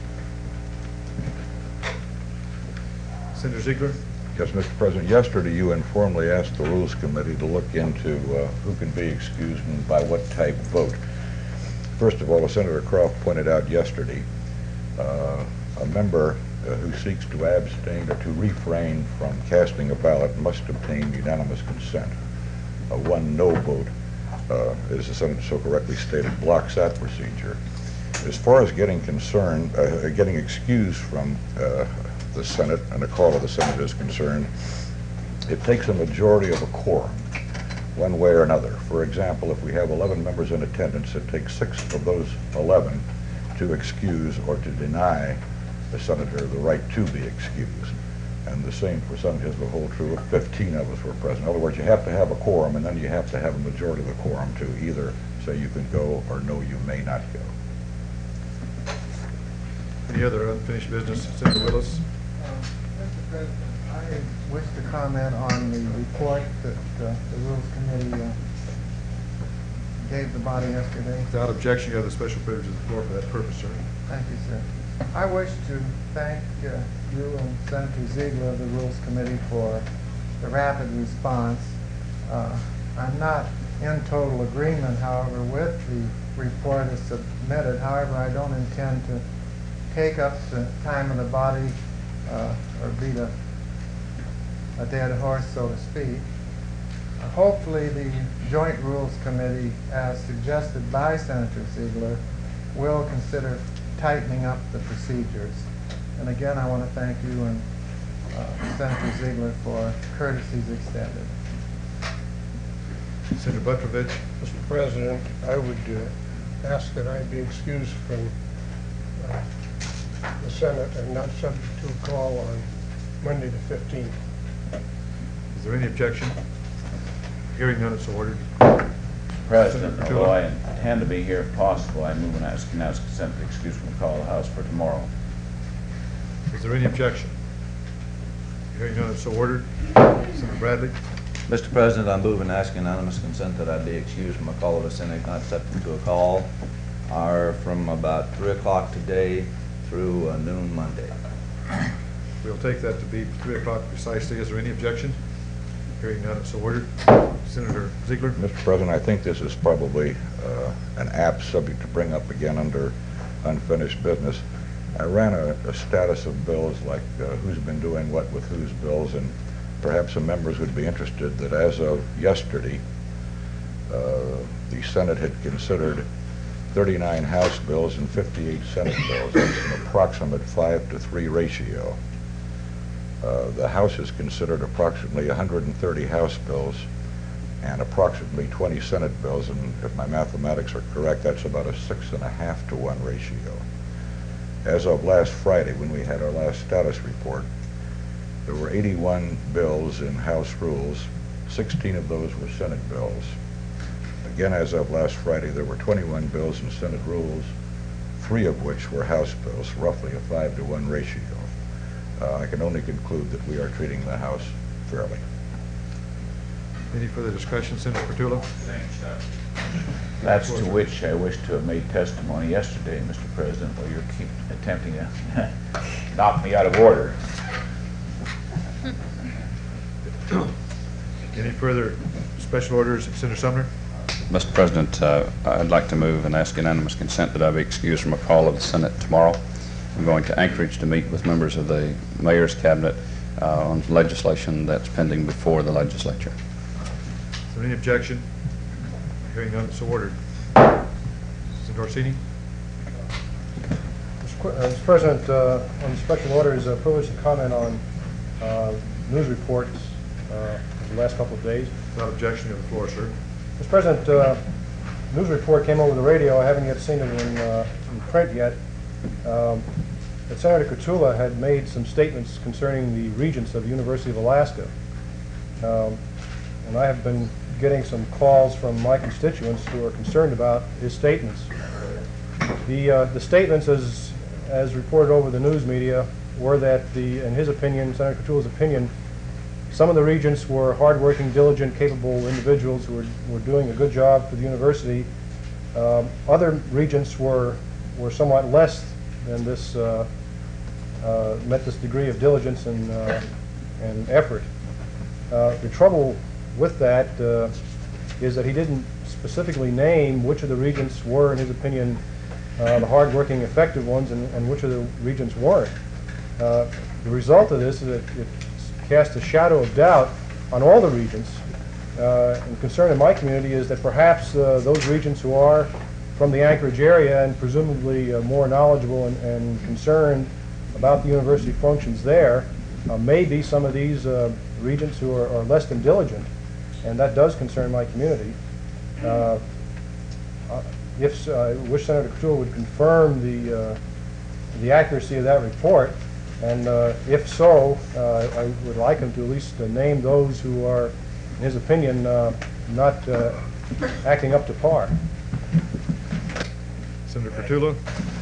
Senator Ziegler. Yes, Mr. President. Yesterday, you informally asked the Rules Committee to look into who can be excused and by what type vote. First of all, as Senator Croft pointed out yesterday, a member who seeks to abstain or to refrain from casting a ballot must obtain unanimous consent. One no vote, as the Senator so correctly stated, blocks that procedure. As far as getting excused from the Senate and a call of the Senate is concerned, it takes a majority of a quorum, one way or another. For example, if we have 11 members in attendance, it takes 6 of those 11 to excuse or to deny the senator the right to be excused. And the same percentages will hold true if 15 of us were present. In other words, you have to have a quorum, and then you have to have a majority of the quorum to either say you can go or no, you may not go. Any other unfinished business? Senator Willis. Mr. President, I wish to comment on the report that the Rules Committee gave the body yesterday. Without objection, you have the special privilege of the floor for that purpose, sir. Thank you, sir. I wish to thank you and Senator Ziegler of the Rules Committee for the rapid response. I'm not in total agreement, however, with the report as submitted. However, I don't intend to take up the time of the body or beat a dead horse, so to speak. Hopefully, the Joint Rules Committee, as suggested by Senator Ziegler, will consider tightening up the procedures. And again, I want to thank you and Senator Ziegler for courtesies extended. Senator Butrovich. Mr. President, I would ask that I be excused from the Senate and not subject to a call on Monday the 15th. Is there any objection? Hearing none, it's ordered. President, although I intend to be here if possible, I move and ask consent to excuse from the call of the House for tomorrow. Is there any objection? Hearing none, it's so ordered. Senator Bradley. Mr. President, I move and ask unanimous consent that I be excused from a call of the Senate not subject to a call are from about 3 o'clock today through noon Monday. We'll take that to be 3 o'clock precisely. Is there any objection? Hearing none, so ordered. Senator Ziegler? Mr. President, I think this is probably an apt subject to bring up again under unfinished business. I ran a status of bills, like who's been doing what with whose bills, and perhaps some members would be interested that as of yesterday, the Senate had considered 39 House bills and 58 Senate bills. That's an approximate 5-to-3 ratio. The House has considered approximately 130 House bills and approximately 20 Senate bills, and if my mathematics are correct, that's about a 6.5-to-1 ratio. As of last Friday, when we had our last status report, there were 81 bills in House rules. 16 of those were Senate bills. Again, as of last Friday, there were 21 bills in Senate rules, 3 of which were House bills, roughly a 5-to-1 ratio. I can only conclude that we are treating the House fairly. Any further discussion, Senator Petula? That's to which I wish to have made testimony yesterday, Mr. President, while you keep attempting to knock me out of order. Any further special orders, Senator Sumner? Mr. President, I'd like to move and ask unanimous consent that I be excused from a call of the Senate tomorrow. I'm going to Anchorage to meet with members of the Mayor's Cabinet on legislation that's pending before the legislature. Is there any objection? Hearing none, so ordered. Senator Orsini? Mr. President, on the special orders, privileged to comment on news reports of the last couple of days. Without objection, you have the floor, sir. Mr. President, news report came over the radio. I haven't yet seen it in print yet. That Senator Kotula had made some statements concerning the regents of the University of Alaska. And I have been getting some calls from my constituents who are concerned about his statements. The statements, as reported over the news media, were that in his opinion, Senator Kotula's opinion, some of the regents were hardworking, diligent, capable individuals who were doing a good job for the university. Other regents were somewhat less than this, met this degree of diligence and effort. The trouble with that is that he didn't specifically name which of the regents were, in his opinion, the hardworking, effective ones, and which of the regents weren't. The result of this is that it cast a shadow of doubt on all the regents. And concern in my community is that perhaps those regents who are from the Anchorage area and presumably more knowledgeable and concerned about the university functions there may be some of these regents who are less than diligent, and that does concern my community. I wish Senator Kotula would confirm the accuracy of that report, and if so, I would like him to at least name those who are, in his opinion, not acting up to par. Senator Petula?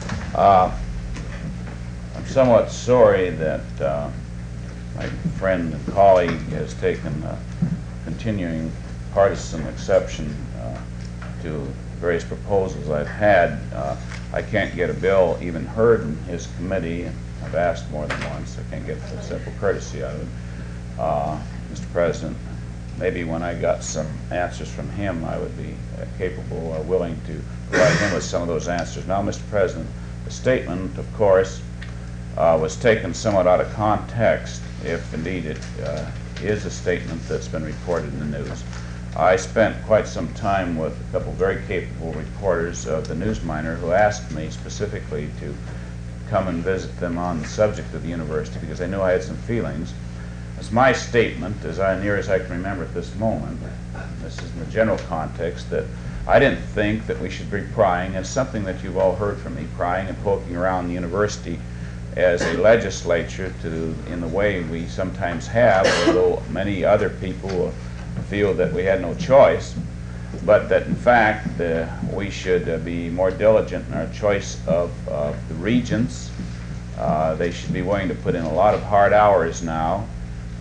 I'm somewhat sorry that my friend and colleague has taken continuing partisan exception to various proposals I've had. I can't get a bill even heard in his committee. I've asked more than once. I can't get the simple courtesy out of it. Mr. President, maybe when I got some answers from him, I would be capable or willing to provide him with some of those answers. Now, Mr. President, the statement, of course, was taken somewhat out of context, if indeed it is a statement that's been reported in the news. I spent quite some time with a couple very capable reporters of the News Miner who asked me specifically to come and visit them on the subject of the university because they knew I had some feelings. It's my statement, as near as I can remember at this moment, this is in the general context, that I didn't think that we should be prying, as something that you've all heard from me, prying and poking around the university as a legislature in the way we sometimes have, although many other people feel that we had no choice, but that in fact we should be more diligent in our choice of the regents. They should be willing to put in a lot of hard hours now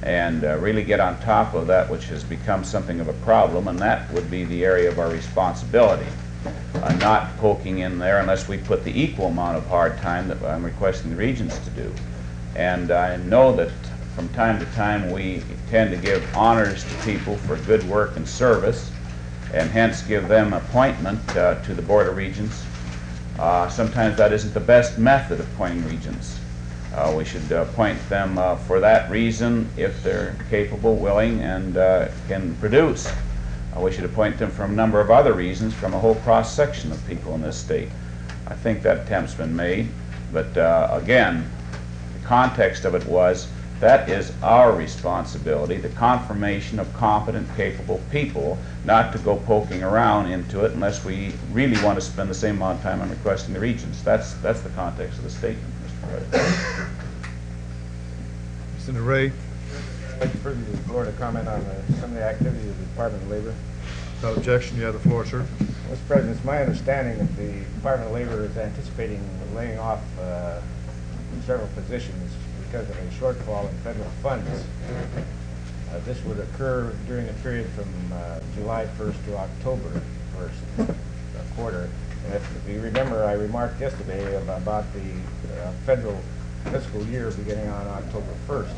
and really get on top of that which has become something of a problem, and that would be the area of our responsibility. Not poking in there unless we put the equal amount of hard time that I'm requesting the regents to do. And I know that from time to time we tend to give honors to people for good work and service, and hence give them appointment to the Board of Regents. Sometimes that isn't the best method of appointing regents. We should appoint them for that reason if they're capable, willing, and can produce. We should appoint them for a number of other reasons from a whole cross-section of people in this state. I think that attempt's been made, but again, the context of it was that is our responsibility, the confirmation of competent, capable people, not to go poking around into it unless we really want to spend the same amount of time on requesting the regents. That's the context of the statement, Mr. President. Senator Ray. I'd like to further the floor to comment on some of the activities of the Department of Labor. Without objection, you have the floor, sir. Mr. President, it's my understanding that the Department of Labor is anticipating laying off several positions because of a shortfall in federal funds. This would occur during the period from July 1st to October 1st quarter. And if you remember, I remarked yesterday about the federal fiscal year beginning on October 1st.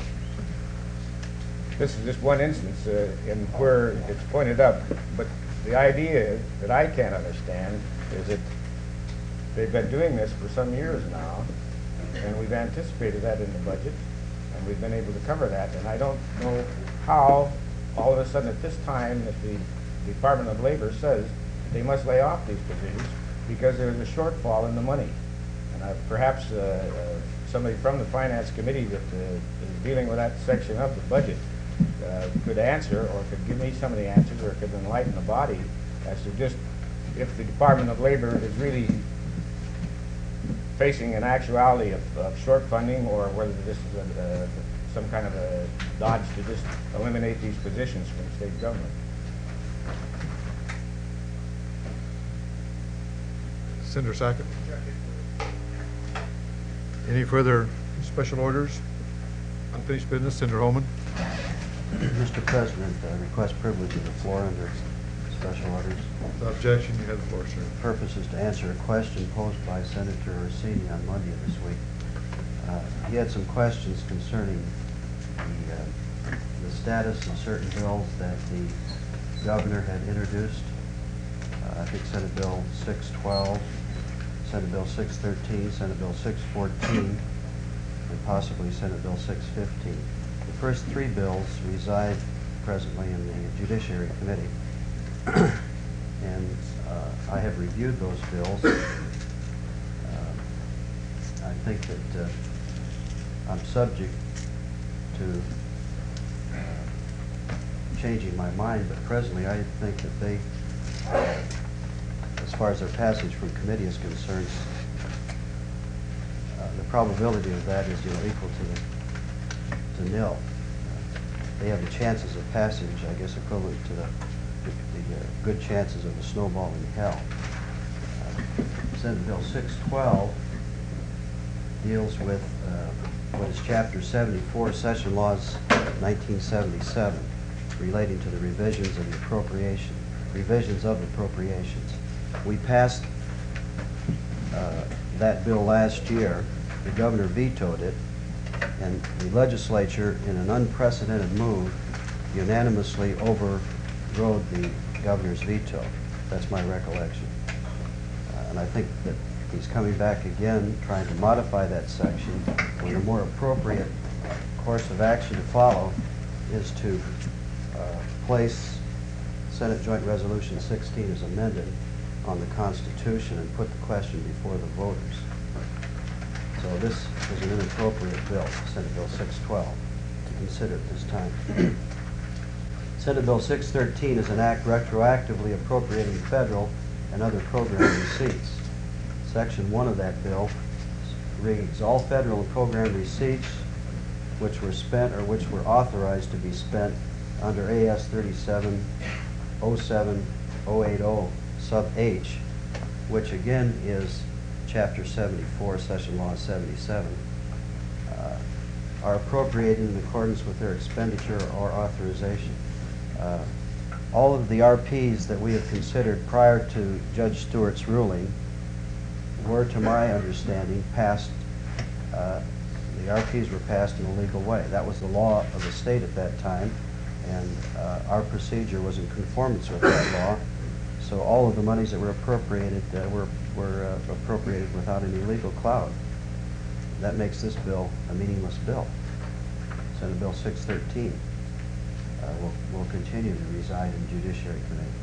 This is just one instance in where it's pointed up, but the idea that I can't understand is that they've been doing this for some years now, and we've anticipated that in the budget, and we've been able to cover that, and I don't know how all of a sudden at this time that the Department of Labor says they must lay off these positions because there's a shortfall in the money. And perhaps somebody from the Finance Committee that is dealing with that section of the budget could answer, or could give me some of the answers, or could enlighten the body as to just if the Department of Labor is really facing an actuality of short funding, or whether this is some kind of a dodge to just eliminate these positions from state government. Senator Sackett. Any further special orders? Unfinished business, Senator Holman. Mr. President, I request privilege of the floor under special orders. Without objection, you have the floor, sir. The purpose is to answer a question posed by Senator Orsini on Monday of this week. He had some questions concerning the status of certain bills that the governor had introduced. I think Senate Bill 612, Senate Bill 613, Senate Bill 614, and possibly Senate Bill 615. The first three bills reside presently in the Judiciary Committee. And I have reviewed those bills. I think that I'm subject to changing my mind, but presently I think that they, as far as their passage from committee is concerned, the probability of that is equal to nil. They have the chances of passage, I guess, equivalent to the good chances of a snowball in hell. Senate Bill 612 deals with what is Chapter 74, Session Laws 1977, relating to the revisions of the revisions of appropriations. We passed that bill last year. The governor vetoed it, and the legislature, in an unprecedented move, unanimously overrode the governor's veto. That's my recollection. And I think that he's coming back again, trying to modify that section, when a more appropriate course of action to follow is to place Senate Joint Resolution 16 as amended on the Constitution and put the question before the voters. So this is an inappropriate bill, Senate Bill 612, to consider at this time. Senate Bill 613 is an act retroactively appropriating federal and other program receipts. Section 1 of that bill reads, all federal and program receipts which were spent or which were authorized to be spent under AS 37-07080 sub H, which again is Chapter 74, Session Law 77, are appropriated in accordance with their expenditure or authorization. All of the RPs that we have considered prior to Judge Stewart's ruling were, to my understanding, passed, the RPs were passed in a legal way. That was the law of the state at that time, and our procedure was in conformance with that law. So all of the monies that were appropriated were appropriated without any legal cloud. That makes this bill a meaningless bill. Senate Bill 613 will continue to reside in Judiciary Committee.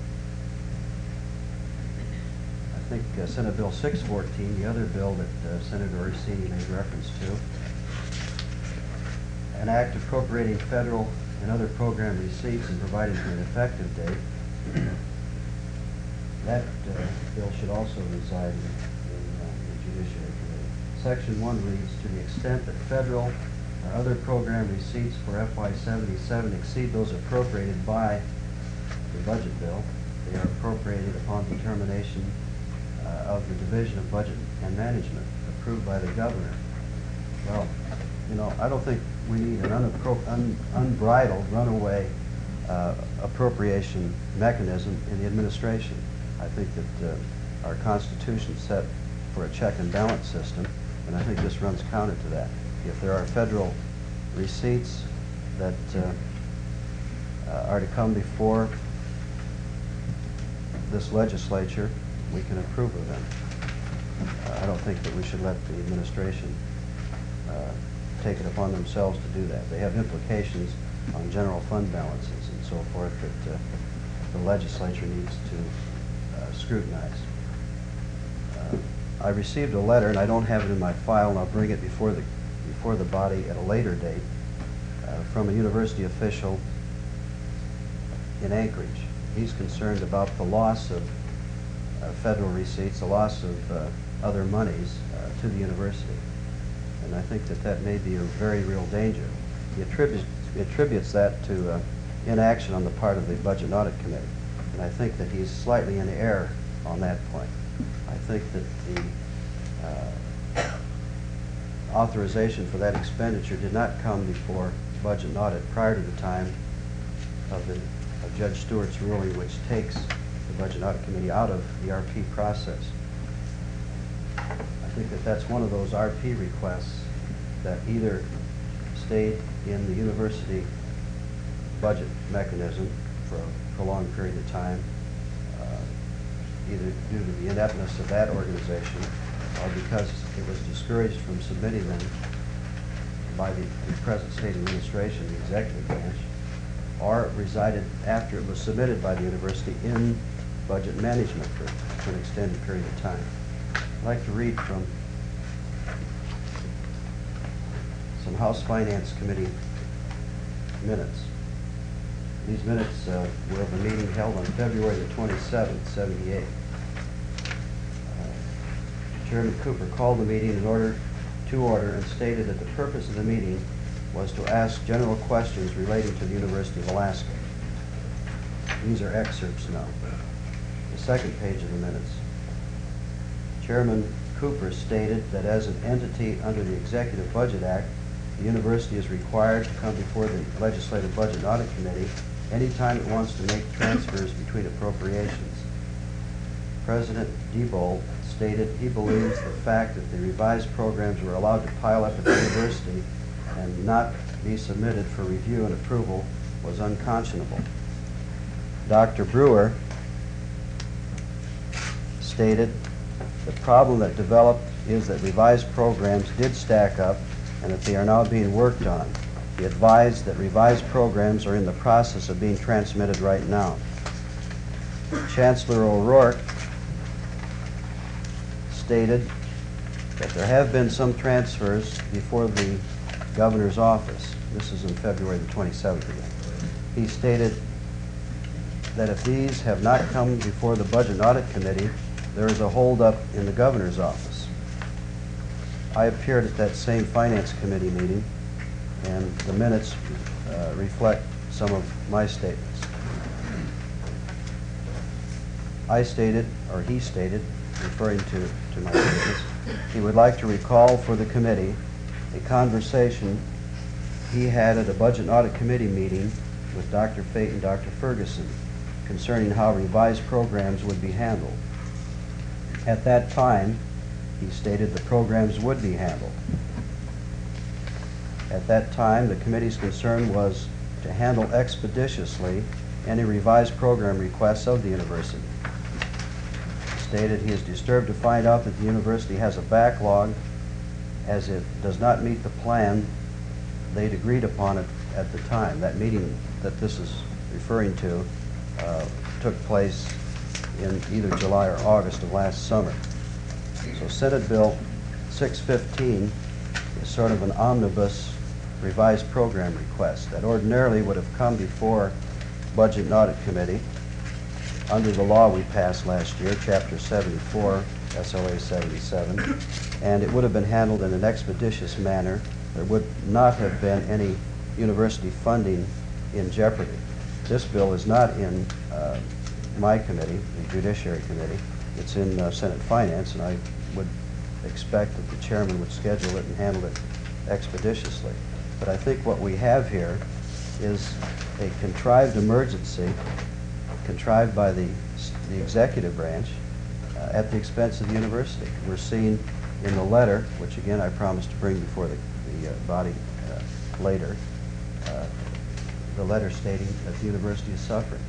I think Senate Bill 614, the other bill that Senator Orsini made reference to, an act appropriating federal and other program receipts and providing for an effective date. That bill should also reside in the Judiciary Committee. Section 1 reads, to the extent that federal or other program receipts for FY77 exceed those appropriated by the budget bill, they are appropriated upon determination of the Division of Budget and Management, approved by the governor. Well, you know, I don't think we need an unbridled, runaway appropriation mechanism in the administration. I think that our Constitution set for a check and balance system, and I think this runs counter to that. If there are federal receipts that are to come before this legislature, we can approve of them. I don't think that we should let the administration take it upon themselves to do that. They have implications on general fund balances and so forth that the legislature needs to scrutinize. I received a letter, and I don't have it in my file, and I'll bring it before the body at a later date, from a university official in Anchorage. He's concerned about the loss of federal receipts, the loss of other monies to the university. And I think that that may be a very real danger. He attributes that to inaction on the part of the Budget and Audit Committee. And I think that he's slightly in error on that point. I think that the authorization for that expenditure did not come before Budget and Audit prior to the time of Judge Stewart's ruling, which takes the Budget and Audit Committee out of the RP process. I think that that's one of those RP requests that either stayed in the university budget mechanism for a prolonged period of time, either due to the ineptness of that organization or because it was discouraged from submitting them by the present state administration, the executive branch, or it resided after it was submitted by the university in budget management for an extended period of time. I'd like to read from some House Finance Committee minutes. These minutes were of a meeting held on February the 27th, 78. Chairman Cooper called the meeting in order and stated that the purpose of the meeting was to ask general questions relating to the University of Alaska. These are excerpts now. The second page of the minutes. Chairman Cooper stated that as an entity under the Executive Budget Act, the university is required to come before the Legislative Budget and Audit Committee anytime it wants to make transfers between appropriations. President Diebold stated he believes the fact that the revised programs were allowed to pile up at the university and not be submitted for review and approval was unconscionable. Dr. Brewer stated the problem that developed is that revised programs did stack up and that they are now being worked on. He advised that revised programs are in the process of being transmitted right now. Chancellor O'Rourke stated that there have been some transfers before the governor's office. This is in February the 27th again. He stated that if these have not come before the Budget and Audit Committee, there is a holdup in the governor's office. I appeared at that same Finance Committee meeting, and the minutes reflect some of my statements. I stated, or he stated, referring to my statements, he would like to recall for the committee a conversation he had at a Budget and Audit Committee meeting with Dr. Fate and Dr. Ferguson concerning how revised programs would be handled. At that time, he stated the programs would be handled. At that time, the committee's concern was to handle expeditiously any revised program requests of the university. He stated he is disturbed to find out that the university has a backlog as it does not meet the plan they'd agreed upon it at the time. That meeting that this is referring to took place in either July or August of last summer. So Senate Bill 615 is sort of an omnibus revised program request that ordinarily would have come before Budget and Audit Committee under the law we passed last year, Chapter 74, SLA 77, and it would have been handled in an expeditious manner. There would not have been any university funding in jeopardy. This bill is not in my committee, the Judiciary Committee. It's in Senate Finance, and I would expect that the chairman would schedule it and handle it expeditiously. But I think what we have here is a contrived emergency, contrived by the executive branch at the expense of the university. We're seeing in the letter, which again I promised to bring before the body later, the letter stating that the university is suffering.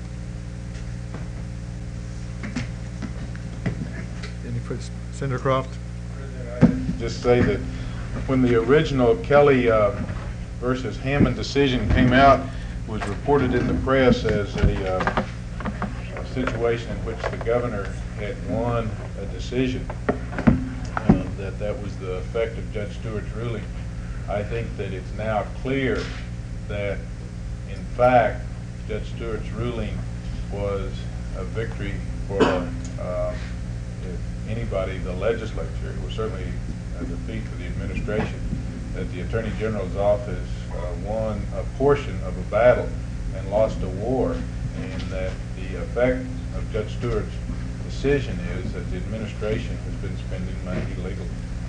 Any further, Senator Croft? Just say that when the original Kelly versus Hammond decision came out, it was reported in the press as a situation in which the governor had won a decision, that was the effect of Judge Stewart's ruling. I think that it's now clear that, in fact, Judge Stewart's ruling was a victory for if anybody, the legislature. It was certainly a defeat for the administration, that the Attorney General's office won a portion of a battle and lost a war, and that the effect of Judge Stewart's decision is that the administration has been spending money illegally.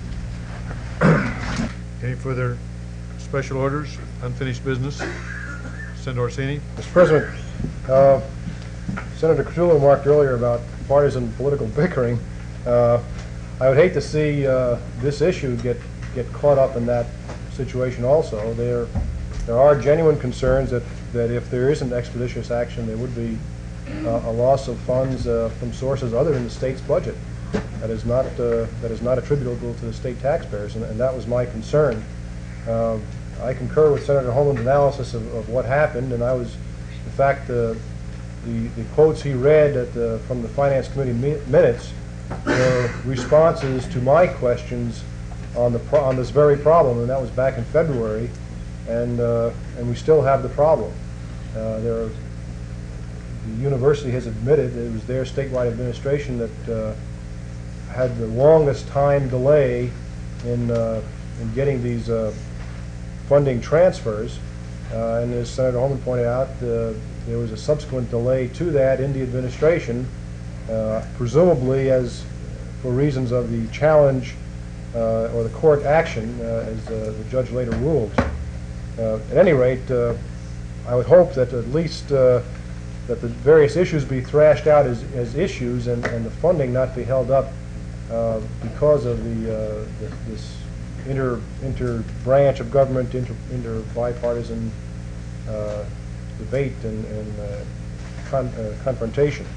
Any further special orders, unfinished business? Senator Orsini? Mr. President, Senator Cthulhu remarked earlier about partisan political bickering. I would hate to see this issue get caught up in that situation also. There are genuine concerns that if there isn't expeditious action, there would be a loss of funds from sources other than the state's budget that is not attributable to the state taxpayers, and that was my concern. I concur with Senator Holman's analysis of what happened, and I was, in fact, the quotes he read from the Finance Committee minutes were responses to my questions on this very problem, and that was back in February, and we still have the problem. The university has admitted it was their statewide administration that had the longest time delay in getting these funding transfers, and as Senator Holman pointed out, there was a subsequent delay to that in the administration, presumably as for reasons of the challenge or the court action, as the judge later ruled. At any rate, I would hope that at least that the various issues be thrashed out as issues, and the funding not be held up because of this inter-branch of government, inter-bipartisan debate and confrontation.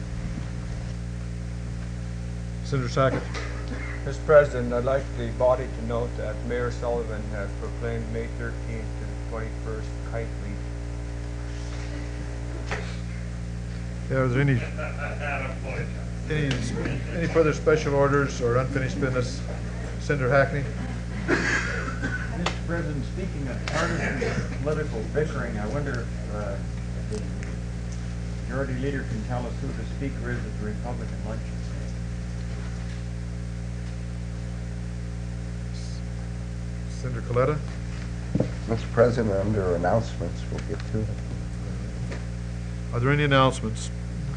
Senator Sackett. Mr. President, I'd like the body to note that Mayor Sullivan has proclaimed May 13th to the 21st Kite Week. Yeah, are there any further special orders or unfinished business? Senator Hackney? Mr. President, speaking of partisan political bickering, I wonder if the majority leader can tell us who the speaker is at the Republican luncheon. Senator Coletta? Mr. President, under announcements, we'll get to it. Are there any announcements?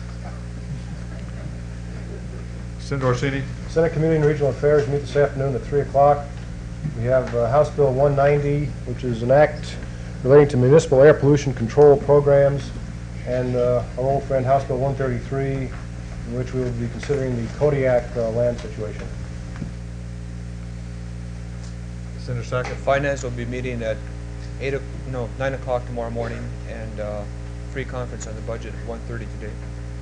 Senator Orsini? Senate Committee on Regional Affairs meet this afternoon at 3 o'clock. We have House Bill 190, which is an act relating to municipal air pollution control programs, and our old friend House Bill 133, in which we will be considering the Kodiak land situation. Senator Sackett. Finance will be meeting at 9 o'clock tomorrow morning, and free conference on the budget at 1:30 today.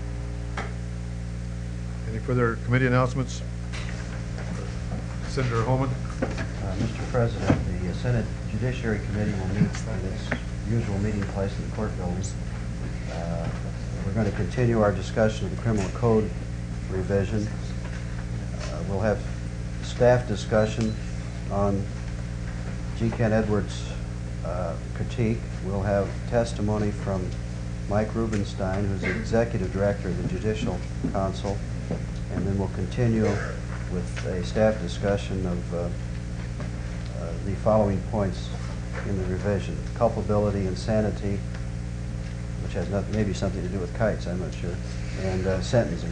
Any further committee announcements? Senator Holman. Mr. President, the Senate Judiciary Committee will meet in its usual meeting place in the court building. We're going to continue our discussion of the criminal code revision. We'll have staff discussion on G. Ken Edwards' critique. We'll have testimony from Mike Rubenstein, who's the Executive Director of the Judicial Council, and then we'll continue with a staff discussion of the following points in the revision: culpability, insanity, which has maybe something to do with kites, I'm not sure, and sentencing.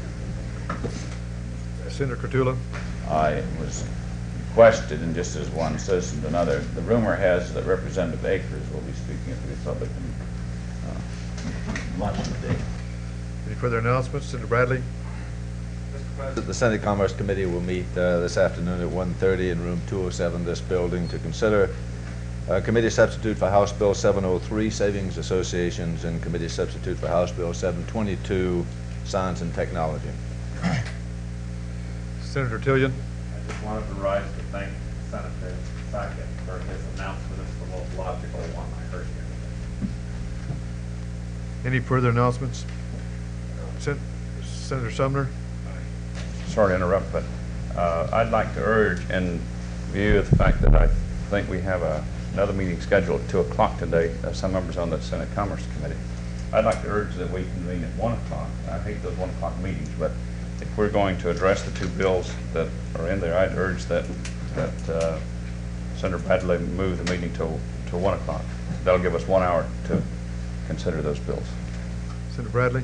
Senator Kurtula. I was requested, and just as one citizen to another, the rumor has that Representative Akers will be speaking at the Republican lunch today. Any further announcements? Senator Bradley. The Senate Commerce Committee will meet this afternoon at 1:30 in room 207, this building, to consider committee substitute for House Bill 703, Savings Associations, and committee substitute for House Bill 722, Science and Technology. Senator Tillian. I just wanted to rise to thank Senator Sackett for his announcement. It's the most logical one I heard here today. Any further announcements? Senator Sumner. Sorry to interrupt, but I'd like to urge, in view of the fact that I think we have another meeting scheduled at 2 o'clock today, some members on the Senate Commerce Committee, I'd like to urge that we convene at 1 o'clock. I hate those 1 o'clock meetings, but if we're going to address the two bills that are in there, I'd urge that Senator Bradley move the meeting to 1 o'clock. That'll give us 1 hour to consider those bills. Senator Bradley.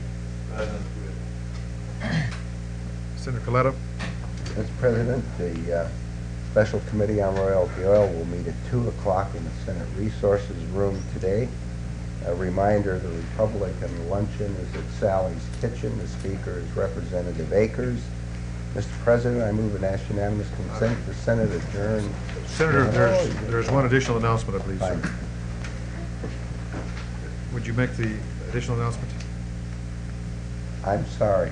Senator Coletta. Mr. President, the Special Committee on Royalty Oil will meet at 2 o'clock in the Senate Resources Room today. A reminder, the Republican luncheon is at Sally's Kitchen. The speaker is Representative Akers. Mr. President, I move and ask unanimous consent the Senate adjourn. Senator, there's one additional announcement, I believe, sir. Would you make the additional announcement? I'm sorry.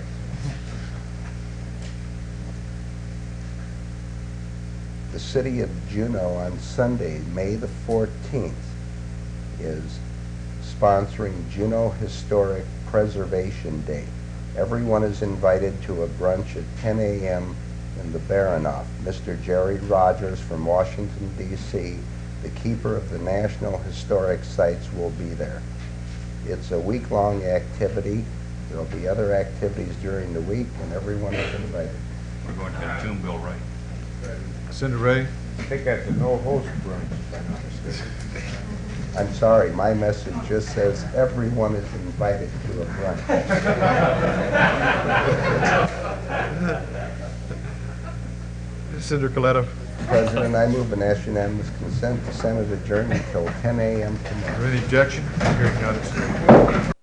The city of Juneau on Sunday, May the 14th, is sponsoring Juneau Historic Preservation Day. Everyone is invited to a brunch at 10 a.m. in the Baranoff. Mr. Jerry Rogers from Washington, D.C., the keeper of the National Historic Sites, will be there. It's a week-long activity. There'll be other activities during the week, and everyone is invited. We're going to get a tomb bill, right? Senator Ray. I think that's a no-host brunch, if I'm not mistaken. I'm sorry, my message just says everyone is invited to a brunch. Senator Coletta. President, I move and ask unanimous consent the Senate adjourn until 10 a.m. tomorrow. Is there any objection? Hearing none, it's